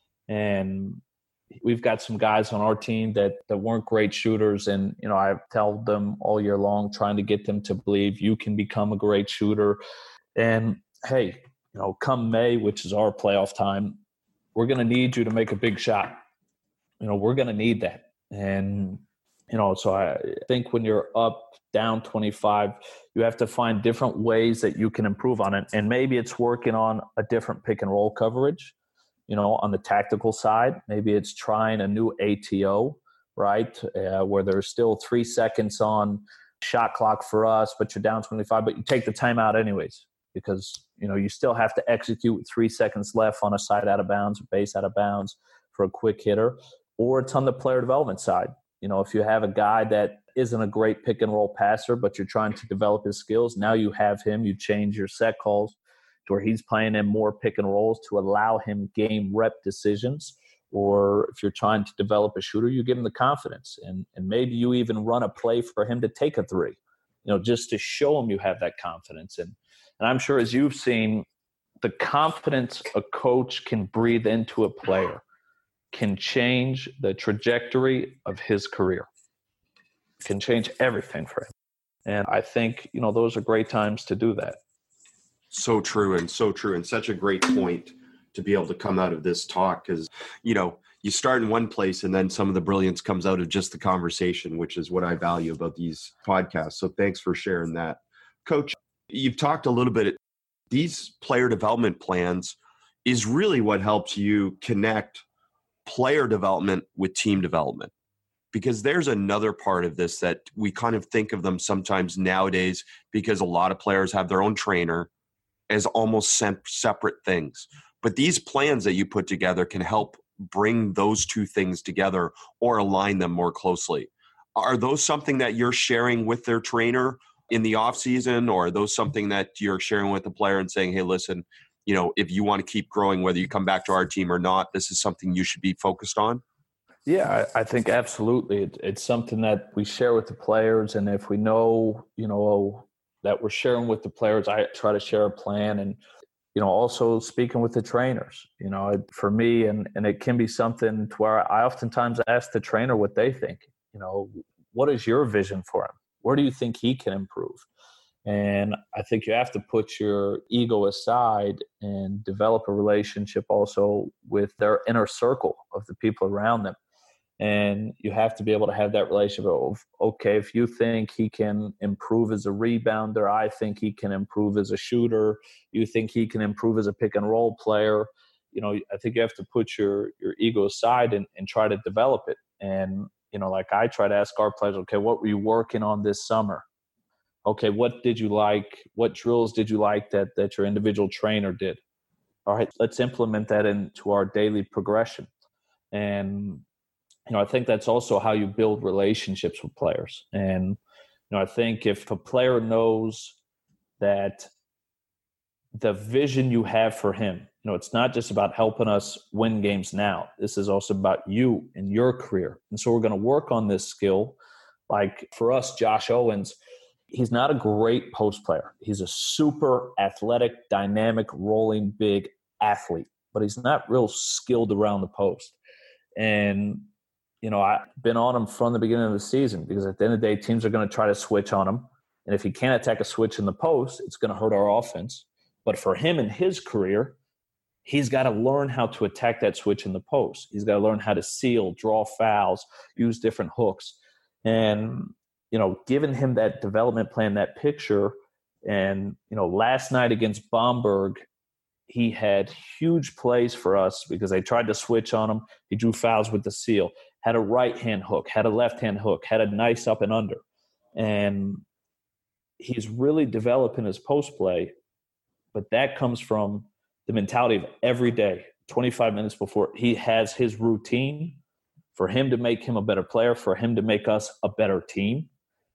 And we've got some guys on our team that, that weren't great shooters. And, you know, I tell them all year long, trying to get them to believe you can become a great shooter. And hey, you know, come May, which is our playoff time, we're going to need you to make a big shot. You know, we're going to need that. And, you know, so I think when you're up, down twenty-five, you have to find different ways that you can improve on it. And maybe it's working on a different pick and roll coverage, you know, on the tactical side. Maybe it's trying a new A T O, right, uh, where there's still three seconds on shot clock for us, but you're down twenty-five, but you take the timeout anyways, because, you know, you still have to execute with three seconds left on a side out of bounds, a base out of bounds for a quick hitter. Or it's on the player development side. You know, if you have a guy that isn't a great pick and roll passer, but you're trying to develop his skills, now you have him, you change your set calls to where he's playing in more pick and rolls to allow him game rep decisions. Or if you're trying to develop a shooter, you give him the confidence. And, and maybe you even run a play for him to take a three, you know, just to show him you have that confidence. And, and I'm sure, as you've seen, the confidence a coach can breathe into a player can change the trajectory of his career, can change everything for him. And I think, you know, those are great times to do that. So true, and so true, and such a great point to be able to come out of this talk, because, you know, you start in one place and then some of the brilliance comes out of just the conversation, which is what I value about these podcasts. So thanks for sharing that. Coach, you've talked a little bit. These player development plans is really what helps you connect player development with team development, because there's another part of this that we kind of think of them sometimes nowadays, because a lot of players have their own trainer, as almost separate things. But these plans that you put together can help bring those two things together or align them more closely. Are those something that you're sharing with their trainer in the off season, or are those something that you're sharing with the player and saying, hey, listen, you know, if you want to keep growing, whether you come back to our team or not, this is something you should be focused on? Yeah, I, I think absolutely. It, it's something that we share with the players. And if we know, you know, that we're sharing with the players, I try to share a plan. And, you know, also speaking with the trainers, you know, it, for me, and, and it can be something to where I oftentimes ask the trainer what they think. You know, what is your vision for him? Where do you think he can improve? And I think you have to put your ego aside and develop a relationship also with their inner circle of the people around them. And you have to be able to have that relationship of, okay, if you think he can improve as a rebounder, I think he can improve as a shooter, you think he can improve as a pick and roll player. You know, I think you have to put your, your ego aside and, and try to develop it. And, you know, like I try to ask our players, okay, what were you working on this summer? Okay, what did you like? What drills did you like that, that your individual trainer did? All right, let's implement that into our daily progression. And, you know, I think that's also how you build relationships with players. And, you know, I think if a player knows that the vision you have for him, you know, it's not just about helping us win games now. This is also about you and your career. And so we're going to work on this skill. Like for us, Josh Owens, he's not a great post player. He's a super athletic, dynamic, rolling, big athlete, but he's not real skilled around the post. And, you know, I've been on him from the beginning of the season, because at the end of the day, teams are going to try to switch on him. And if he can't attack a switch in the post, it's going to hurt our offense. But for him in his career, he's got to learn how to attack that switch in the post. He's got to learn how to seal, draw fouls, use different hooks. And, you know, giving him that development plan, that picture. And, you know, last night against Bamberg, he had huge plays for us because they tried to switch on him. He drew fouls with the seal, had a right-hand hook, had a left-hand hook, had a nice up and under. And he's really developing his post play, but that comes from the mentality of every day, twenty-five minutes before he has his routine for him to make him a better player, for him to make us a better team.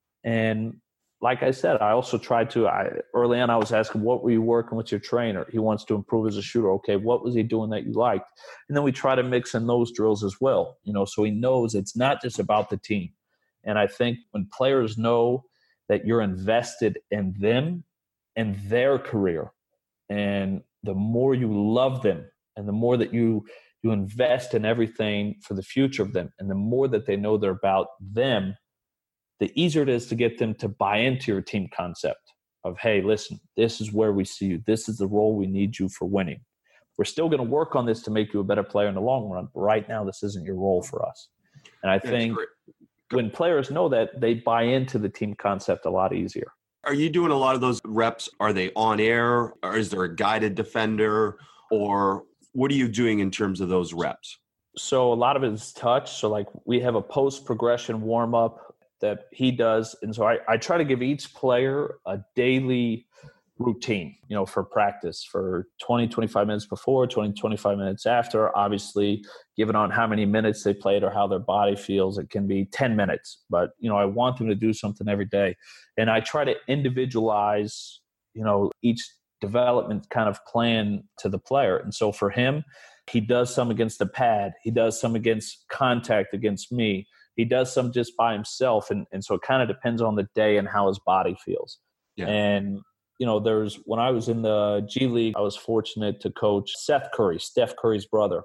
And like I said, I also tried to, I, early on I was asking, what were you working with your trainer? He wants to improve as a shooter. Okay, what was he doing that you liked? And then we try to mix in those drills as well, you know, so he knows it's not just about the team. And I think when players know that you're invested in them and their career, and the more you love them and the more that you you invest in everything for the future of them, and the more that they know they're about them, the easier it is to get them to buy into your team concept of, hey, listen, this is where we see you. This is the role we need you for winning. We're still going to work on this to make you a better player in the long run, but right now this isn't your role for us. And I think when players know that, they buy into the team concept a lot easier. Are you doing a lot of those reps? Are they on air? Or is there a guided defender? Or what are you doing in terms of those reps? So a lot of it is touch. So like we have a post progression warm up that he does. And so I, I try to give each player a daily routine, you know, for practice for twenty, twenty-five minutes before, twenty, twenty-five minutes after. Obviously, given on how many minutes they played or how their body feels, it can be ten minutes. But, you know, I want them to do something every day. And I try to individualize, you know, each development kind of plan to the player. And so for him, he does some against the pad. He does some against contact against me. He does some just by himself. And, and so it kind of depends on the day and how his body feels. Yeah. And, you know, there's when I was in the G League, I was fortunate to coach Seth Curry, Steph Curry's brother.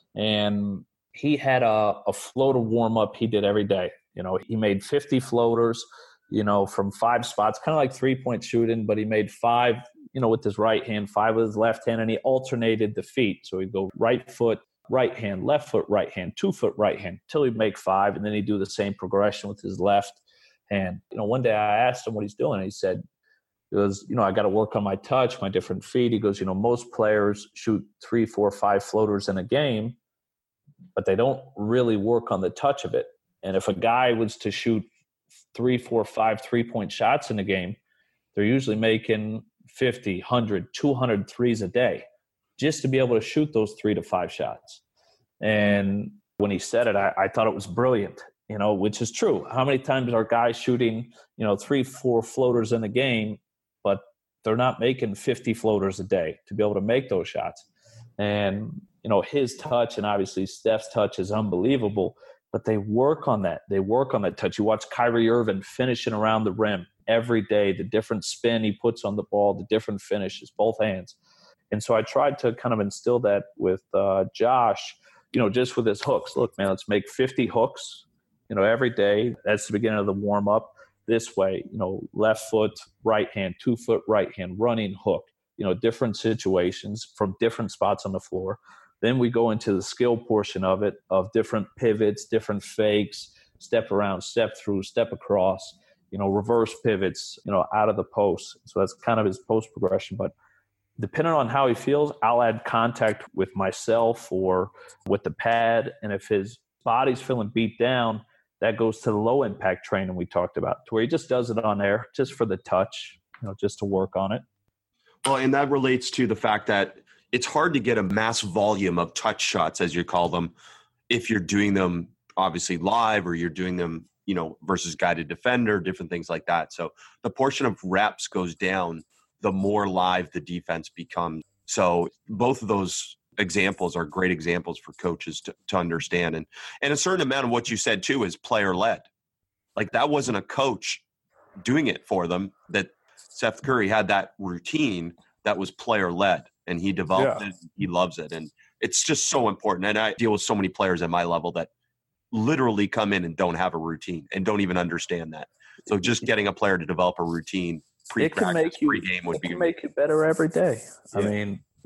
And he had a, a floater warm-up he did every day. You know, he made fifty floaters, you know, from five spots, kind of like three-point shooting, but he made five, you know, with his right hand, five with his left hand, and he alternated the feet. So he'd go right foot, right hand, left foot, right hand, two foot, right hand, till he'd make five, and then he'd do the same progression with his left hand. You know, one day I asked him what he's doing, and he said, He goes, you know, I got to work on my touch, my different feet. He goes, you know, most players shoot three, four, five floaters in a game, but they don't really work on the touch of it. And if a guy was to shoot three, four, five three-point shots in a game, they're usually making fifty, one hundred, two hundred threes a day just to be able to shoot those three to five shots. And when he said it, I, I thought it was brilliant, you know, which is true. How many times are guys shooting, you know, three, four floaters in a game, but they're not making fifty floaters a day to be able to make those shots? And, you know, his touch and obviously Steph's touch is unbelievable, but they work on that. They work on that touch. You watch Kyrie Irving finishing around the rim every day, the different spin he puts on the ball, the different finishes, both hands. And so I tried to kind of instill that with uh, Josh, you know, just with his hooks. Look, man, let's make fifty hooks, you know, every day. That's the beginning of the warm up. This way, you know, left foot, right hand, two foot, right hand, running hook, you know, different situations from different spots on the floor. Then we go into the skill portion of it, of different pivots, different fakes, step around, step through, step across, you know, reverse pivots, you know, out of the post. So that's kind of his post progression. But depending on how he feels, I'll add contact with myself or with the pad. And if his body's feeling beat down, that goes to the low impact training we talked about, to where he just does it on there just for the touch, you know, just to work on it. Well, and that relates to the fact that it's hard to get a mass volume of touch shots, as you call them, if you're doing them obviously live or you're doing them, you know, versus guided defender, different things like that. So the portion of reps goes down the more live the defense becomes. So both of those examples are great examples for coaches to, to understand. And, and a certain amount of what you said too is player led. Like that wasn't a coach doing it for them, that Seth Curry had that routine that was player led and he developed yeah. it. He loves it. And it's just so important. And I deal with so many players at my level that literally come in and don't have a routine and don't even understand that. So just getting a player to develop a routine pre-practice, pre-game would it be can make you better every day. Yeah. I mean,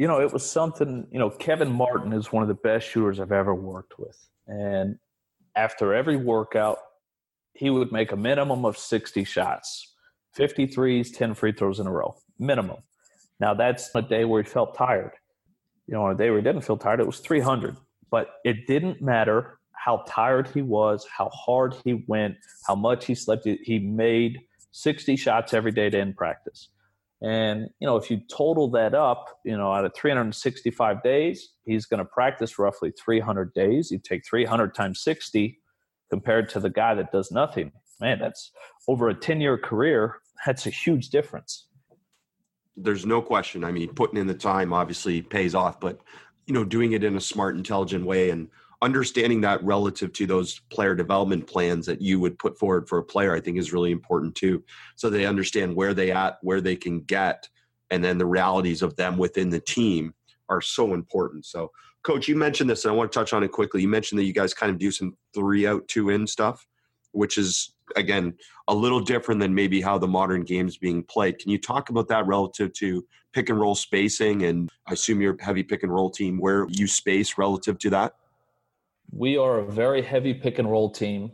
you know, it was something, you know, Kevin Martin is one of the best shooters I've ever worked with. And after every workout, he would make a minimum of sixty shots, fifty threes, ten free throws in a row, minimum. Now, that's a day where he felt tired. You know, on a day where he didn't feel tired, it was three hundred. But it didn't matter how tired he was, how hard he went, how much he slept. He made sixty shots every day to end practice. And, you know, if you total that up, you know, out of three hundred sixty-five days, he's going to practice roughly three hundred days. You take three hundred times sixty compared to the guy that does nothing. Man, that's over a ten-year career. That's a huge difference. There's no question. I mean, putting in the time obviously pays off, but, you know, doing it in a smart, intelligent way and understanding that relative to those player development plans that you would put forward for a player, I think is really important too. So they understand where they at, where they can get, and then the realities of them within the team are so important. So Coach, you mentioned this, and I want to touch on it quickly. You mentioned that you guys kind of do some three out, two in stuff, which is, again, a little different than maybe how the modern game's being played. Can you talk about that relative to pick and roll spacing? And I assume you're a heavy pick and roll team, where you space relative to that? We are a very heavy pick and roll team.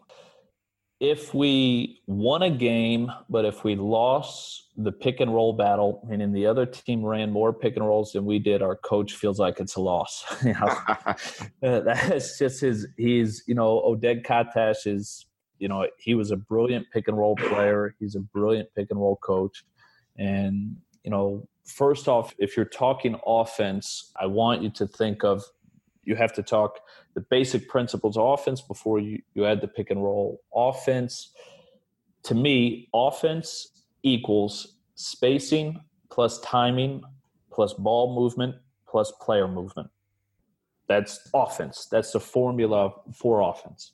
If we won a game, but if we lost the pick and roll battle, meaning the other team ran more pick and rolls than we did, our coach feels like it's a loss. You know, that's just his, he's, you know, Oded Katash is, you know, he was a brilliant pick and roll player. He's a brilliant pick and roll coach. And, you know, first off, if you're talking offense, I want you to think of, you have to talk the basic principles of offense before you, you add the pick and roll. Offense, to me, offense equals spacing plus timing plus ball movement plus player movement. That's offense. That's the formula for offense.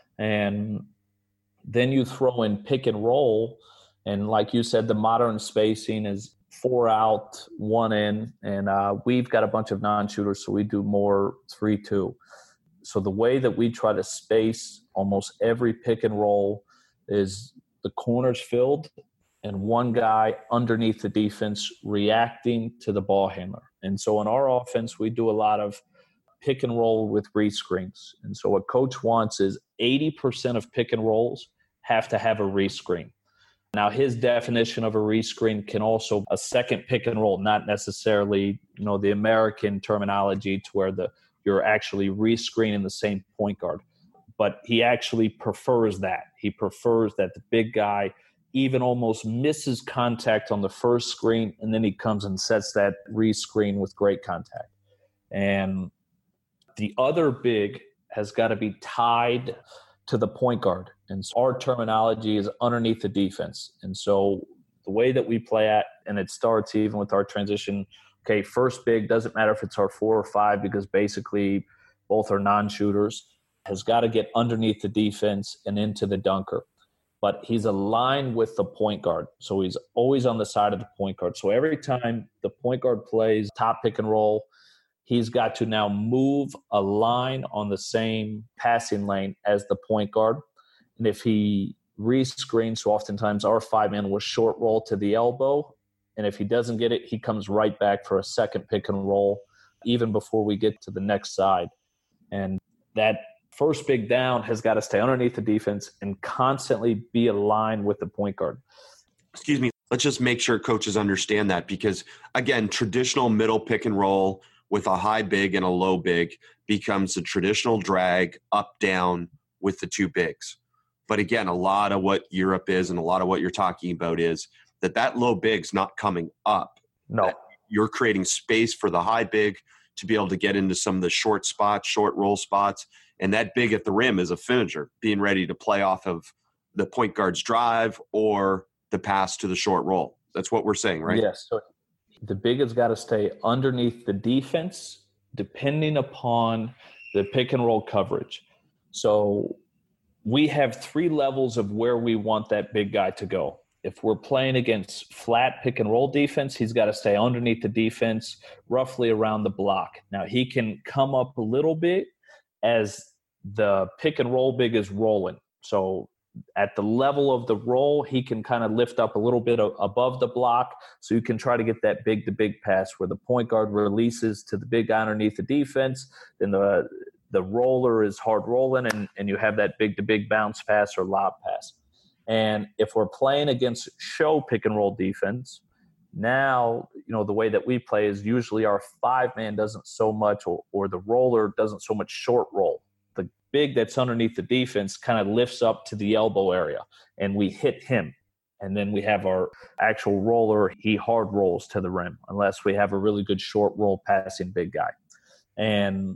And then you throw in pick and roll. And like you said, the modern spacing is four out, one in. And uh, we've got a bunch of non-shooters, so we do more three two. So the way that we try to space almost every pick and roll is the corners filled and one guy underneath the defense reacting to the ball handler. And so in our offense, we do a lot of pick and roll with rescreens. And so what coach wants is eighty percent of pick and rolls have to have a rescreen. Now, his definition of a rescreen can also a second pick and roll, not necessarily, you know, the American terminology to where the you're actually rescreening the same point guard. But he actually prefers that. He prefers that the big guy even almost misses contact on the first screen, and then he comes and sets that rescreen with great contact. And the other big has got to be tied to the point guard. And so our terminology is underneath the defense. And so the way that we play at, and it starts even with our transition, okay, first big, doesn't matter if it's our four or five because basically both are non-shooters, has got to get underneath the defense and into the dunker. But he's aligned with the point guard. So he's always on the side of the point guard. So every time the point guard plays top pick and roll, he's got to now move a line on the same passing lane as the point guard. And if he rescreens, so oftentimes our five-man will short roll to the elbow. And if he doesn't get it, he comes right back for a second pick and roll, even before we get to the next side. And that first big down has got to stay underneath the defense and constantly be aligned with the point guard. Excuse me. Let's just make sure coaches understand that because, again, traditional middle pick and roll with a high big and a low big becomes a traditional drag up down with the two bigs. But again, a lot of what Europe is and a lot of what you're talking about is that that low big's not coming up. No. You're creating space for the high big to be able to get into some of the short spots, short roll spots. And that big at the rim is a finisher, being ready to play off of the point guard's drive or the pass to the short roll. That's what we're saying, right? Yes. So the big has got to stay underneath the defense, depending upon the pick and roll coverage. So we have three levels of where we want that big guy to go. If we're playing against flat pick and roll defense, he's got to stay underneath the defense, roughly around the block. Now, he can come up a little bit as the pick and roll big is rolling. So at the level of the roll, he can kind of lift up a little bit above the block. So you can try to get that big to big pass where the point guard releases to the big guy underneath the defense. Then the the roller is hard rolling, and, and you have that big to big bounce pass or lob pass. And if we're playing against show pick and roll defense, now, you know, the way that we play is usually our five man doesn't so much, or, or the roller doesn't so much short roll. The big that's underneath the defense kind of lifts up to the elbow area, and we hit him. And then we have our actual roller, he hard rolls to the rim, unless we have a really good short roll passing big guy. And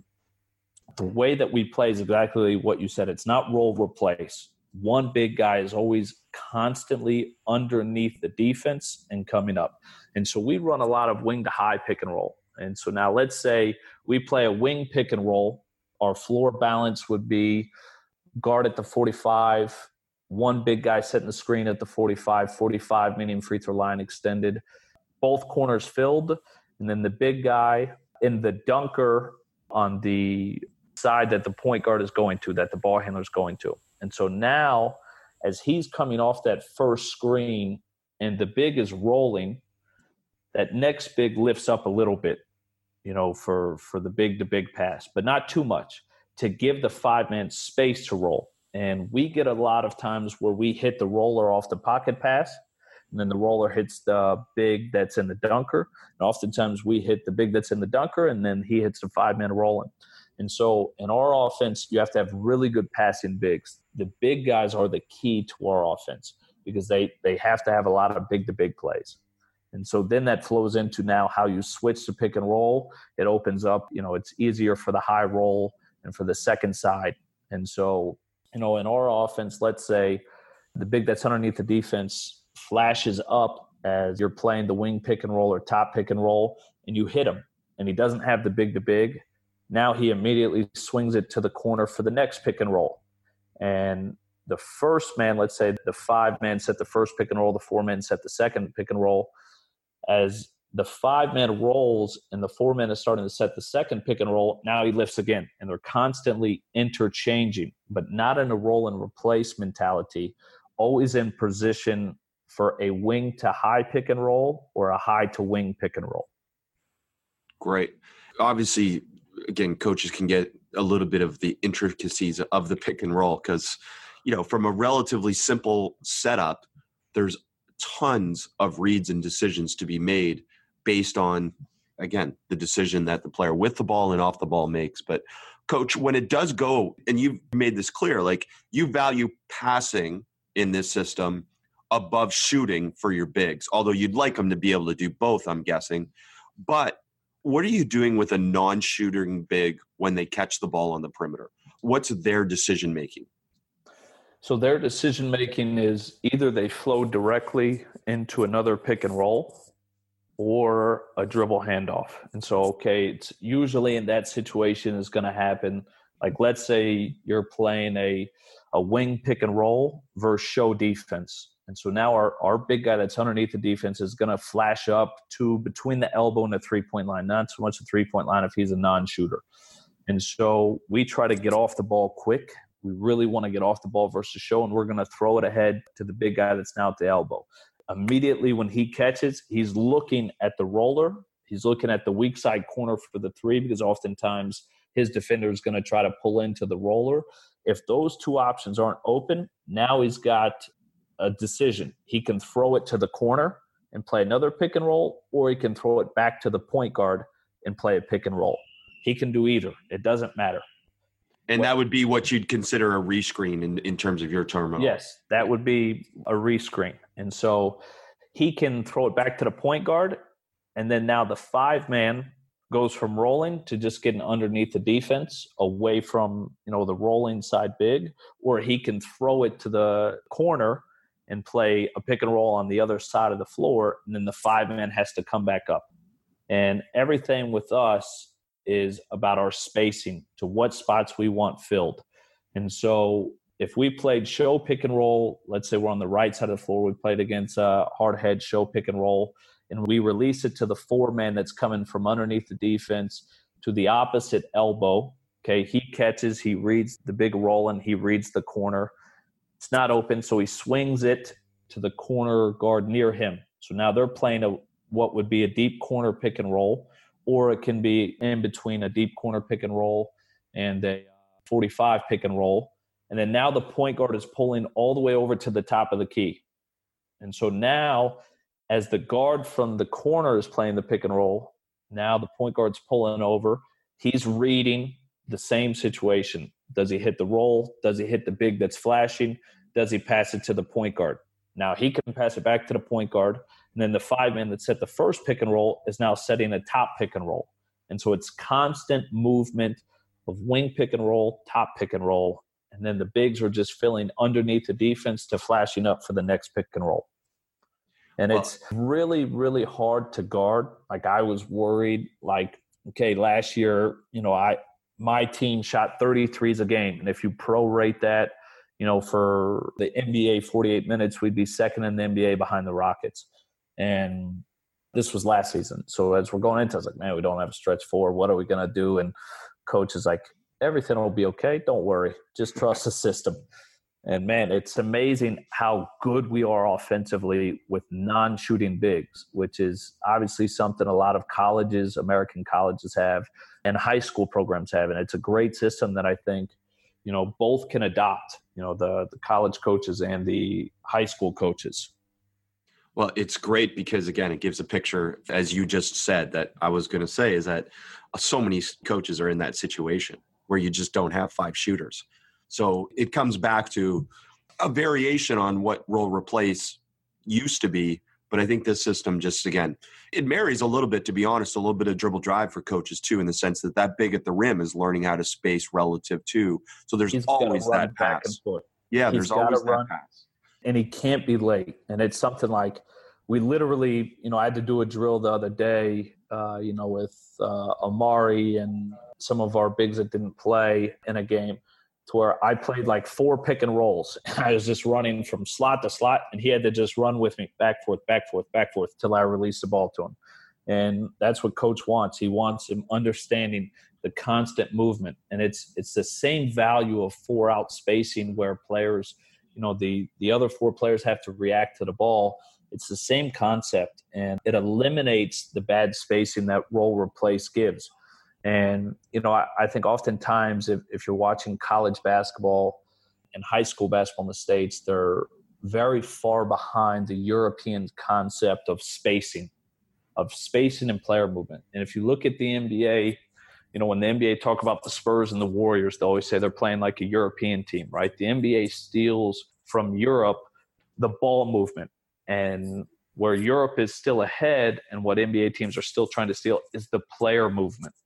the way that we play is exactly what you said. It's not roll replace. One big guy is always constantly underneath the defense and coming up. And so we run a lot of wing to high pick and roll. And so now let's say we play a wing pick and roll. Our floor balance would be guard at the forty-five, one big guy setting the screen at the forty-five, forty-five meaning free throw line extended, both corners filled, and then the big guy in the dunker on the side that the point guard is going to, that the ball handler is going to. And so now, as he's coming off that first screen and the big is rolling, that next big lifts up a little bit, you know, for, for the big to big pass, but not too much, to give the five-man space to roll. And we get a lot of times where we hit the roller off the pocket pass, and then the roller hits the big that's in the dunker. And oftentimes we hit the big that's in the dunker, and then he hits the five-man rolling. And so in our offense, you have to have really good passing bigs. The big guys are the key to our offense because they, they have to have a lot of big-to-big plays. And so then that flows into now how you switch to pick and roll. It opens up, you know, it's easier for the high roll and for the second side. And so, you know, in our offense, let's say the big that's underneath the defense flashes up as you're playing the wing pick and roll or top pick and roll, and you hit him, and he doesn't have the big-to-big. Now he immediately swings it to the corner for the next pick and roll. And the first man, let's say the five man set the first pick and roll, the four man set the second pick and roll. As the five man rolls and the four man is starting to set the second pick and roll, now he lifts again. And they're constantly interchanging, but not in a roll and replace mentality, always in position for a wing to high pick and roll or a high to wing pick and roll. Great. Obviously, again, coaches can get a little bit of the intricacies of the pick and roll because, you know, from a relatively simple setup, there's tons of reads and decisions to be made based on, again, the decision that the player with the ball and off the ball makes. But coach, when it does go, and you've made this clear, like you value passing in this system above shooting for your bigs, although you'd like them to be able to do both, I'm guessing. But what are you doing with a non-shooting big when they catch the ball on the perimeter? What's their decision-making? So their decision-making is either they flow directly into another pick and roll or a dribble handoff. And so, okay, it's usually in that situation is going to happen. Like let's say you're playing a, a wing pick and roll versus show defense. And so now our, our big guy that's underneath the defense is going to flash up to between the elbow and the three-point line, not so much the three-point line if he's a non-shooter. And so we try to get off the ball quick. We really want to get off the ball versus show, and we're going to throw it ahead to the big guy that's now at the elbow. Immediately when he catches, he's looking at the roller. He's looking at the weak side corner for the three because oftentimes his defender is going to try to pull into the roller. If those two options aren't open, now he's got a decision. He can throw it to the corner and play another pick and roll, or he can throw it back to the point guard and play a pick and roll. He can do either. It doesn't matter. And that would be what you'd consider a rescreen in, in terms of your term. Yes, that would be a rescreen. And so he can throw it back to the point guard, and then now the five-man goes from rolling to just getting underneath the defense away from, you know, the rolling side big, or he can throw it to the corner and play a pick and roll on the other side of the floor, and then the five-man has to come back up. And everything with us is about our spacing to what spots we want filled. And so if we played show pick and roll, let's say we're on the right side of the floor, we played against a hard head show pick and roll, and we release it to the four-man that's coming from underneath the defense to the opposite elbow. Okay, he catches, he reads the big roll, and he reads the corner. It's not open, so he swings it to the corner guard near him. So now they're playing a what would be a deep corner pick and roll, or it can be in between a deep corner pick and roll and a forty-five pick and roll. And then now the point guard is pulling all the way over to the top of the key. And so now, as the guard from the corner is playing the pick and roll, now the point guard's pulling over. He's reading the same situation. Does he hit the roll? Does he hit the big that's flashing? Does he pass it to the point guard? Now he can pass it back to the point guard. And then the five man that set the first pick and roll is now setting a top pick and roll. And so it's constant movement of wing pick and roll, top pick and roll. And then the bigs are just filling underneath the defense to flashing up for the next pick and roll. And well, it's really, really hard to guard. Like I was worried, like, okay, last year, you know, I my team shot thirty-threes a game. And if you prorate that, you know, for the N B A forty-eight minutes, we'd be second in the N B A behind the Rockets. And this was last season. So as we're going into it, I was like, man, we don't have a stretch four. What are we going to do? And coach is like, everything will be okay. Don't worry. Just trust the system. And, man, it's amazing how good we are offensively with non-shooting bigs, which is obviously something a lot of colleges, American colleges have, and high school programs have. And it's a great system that I think, you know, both can adopt, you know, the, the college coaches and the high school coaches. Well, it's great because, again, it gives a picture, as you just said, that I was going to say is that so many coaches are in that situation where you just don't have five shooters. So it comes back to a variation on what roll replace used to be. But I think this system just, again, it marries a little bit, to be honest, a little bit of dribble drive for coaches too, in the sense that that big at the rim is learning how to space relative to. So there's He's always that pass. Yeah, He's there's always that run, pass. And he can't be late. And it's something like we literally, you know, I had to do a drill the other day, uh, you know, with uh, Amari and some of our bigs that didn't play in a game, to where I played like four pick and rolls. I was just running from slot to slot, and he had to just run with me back, forth, back, forth, back, forth till I released the ball to him. And that's what coach wants. He wants him understanding the constant movement. And it's it's the same value of four out spacing where players, you know, the, the other four players have to react to the ball. It's the same concept, and it eliminates the bad spacing that roll replace gives. And, you know, I, I think oftentimes if, if you're watching college basketball and high school basketball in the States, they're very far behind the European concept of spacing, of spacing and player movement. And if you look at the N B A, you know, when the N B A talk about the Spurs and the Warriors, they always say they're playing like a European team, right? The N B A steals from Europe the ball movement. And where Europe is still ahead and what N B A teams are still trying to steal is the player movement.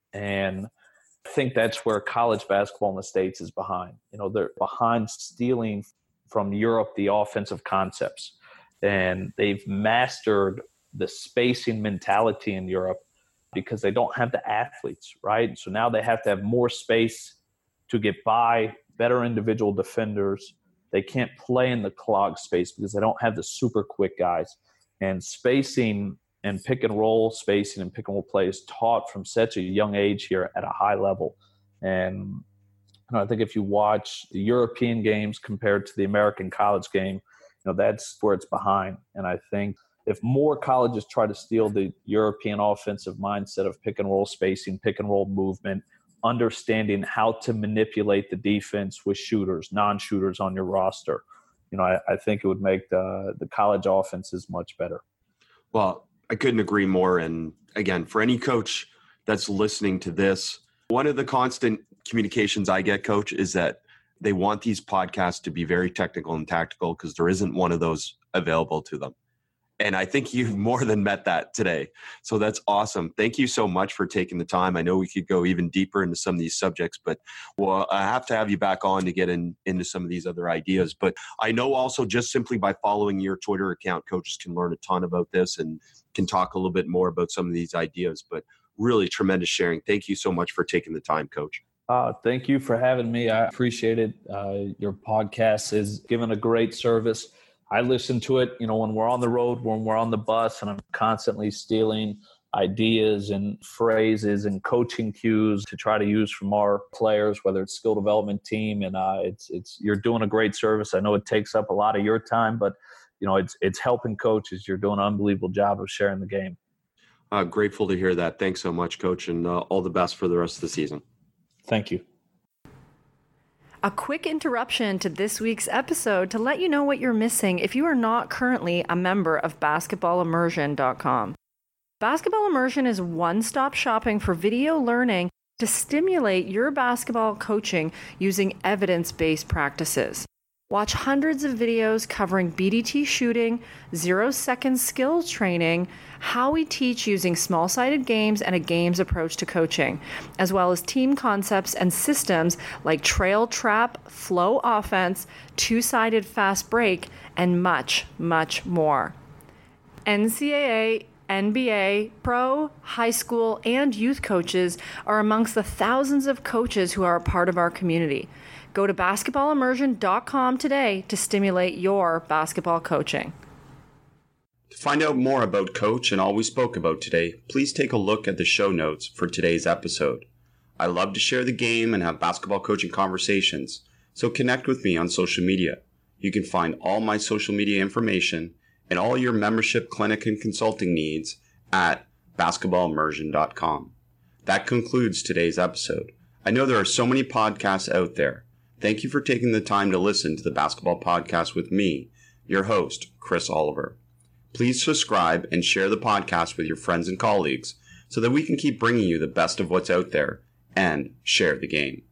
And I think that's where college basketball in the States is behind. You know, they're behind stealing from Europe the offensive concepts. And they've mastered the spacing mentality in Europe because they don't have the athletes, right? So now they have to have more space to get by, better individual defenders. They can't play in the clog space because they don't have the super quick guys. And spacing and pick and roll spacing and pick and roll play is taught from such a young age here at a high level. And you know, I think if you watch the European games compared to the American college game, you know, that's where it's behind. And I think if more colleges try to steal the European offensive mindset of pick and roll spacing, pick and roll movement, understanding how to manipulate the defense with shooters, non-shooters on your roster, you know, I, I think it would make the the college offenses much better. Well, I couldn't agree more. And again, for any coach that's listening to this, one of the constant communications I get, Coach, is that they want these podcasts to be very technical and tactical because there isn't one of those available to them. And I think you've more than met that today. So that's awesome. Thank you so much for taking the time. I know we could go even deeper into some of these subjects, but well, I have to have you back on to get in, into some of these other ideas. But I know also just simply by following your Twitter account, coaches can learn a ton about this and can talk a little bit more about some of these ideas. But really tremendous sharing. Thank you so much for taking the time, Coach. Uh, thank you for having me. I appreciate it. Uh, your podcast is giving a great service. I listen to it, you know, when we're on the road, when we're on the bus, and I'm constantly stealing ideas and phrases and coaching cues to try to use from our players, whether it's skill development team. And uh, it's it's you're doing a great service. I know it takes up a lot of your time, but you know it's it's helping coaches. You're doing an unbelievable job of sharing the game. Uh, grateful to hear that. Thanks so much, Coach, and uh, all the best for the rest of the season. Thank you. A quick interruption to this week's episode to let you know what you're missing if you are not currently a member of basketball immersion dot com. Basketball Immersion is one-stop shopping for video learning to stimulate your basketball coaching using evidence-based practices. Watch hundreds of videos covering B D T shooting, zero-second skills training, how we teach using small-sided games and a games approach to coaching, as well as team concepts and systems like trail trap, flow offense, two-sided fast break, and much, much more. N C double A, N B A, pro, high school, and youth coaches are amongst the thousands of coaches who are a part of our community. Go to basketball immersion dot com today to stimulate your basketball coaching. To find out more about Coach and all we spoke about today, please take a look at the show notes for today's episode. I love to share the game and have basketball coaching conversations, so connect with me on social media. You can find all my social media information and all your membership, clinic, and consulting needs at basketball immersion dot com. That concludes today's episode. I know there are so many podcasts out there. Thank you for taking the time to listen to the Basketball Podcast with me, your host, Chris Oliver. Please subscribe and share the podcast with your friends and colleagues so that we can keep bringing you the best of what's out there and share the game.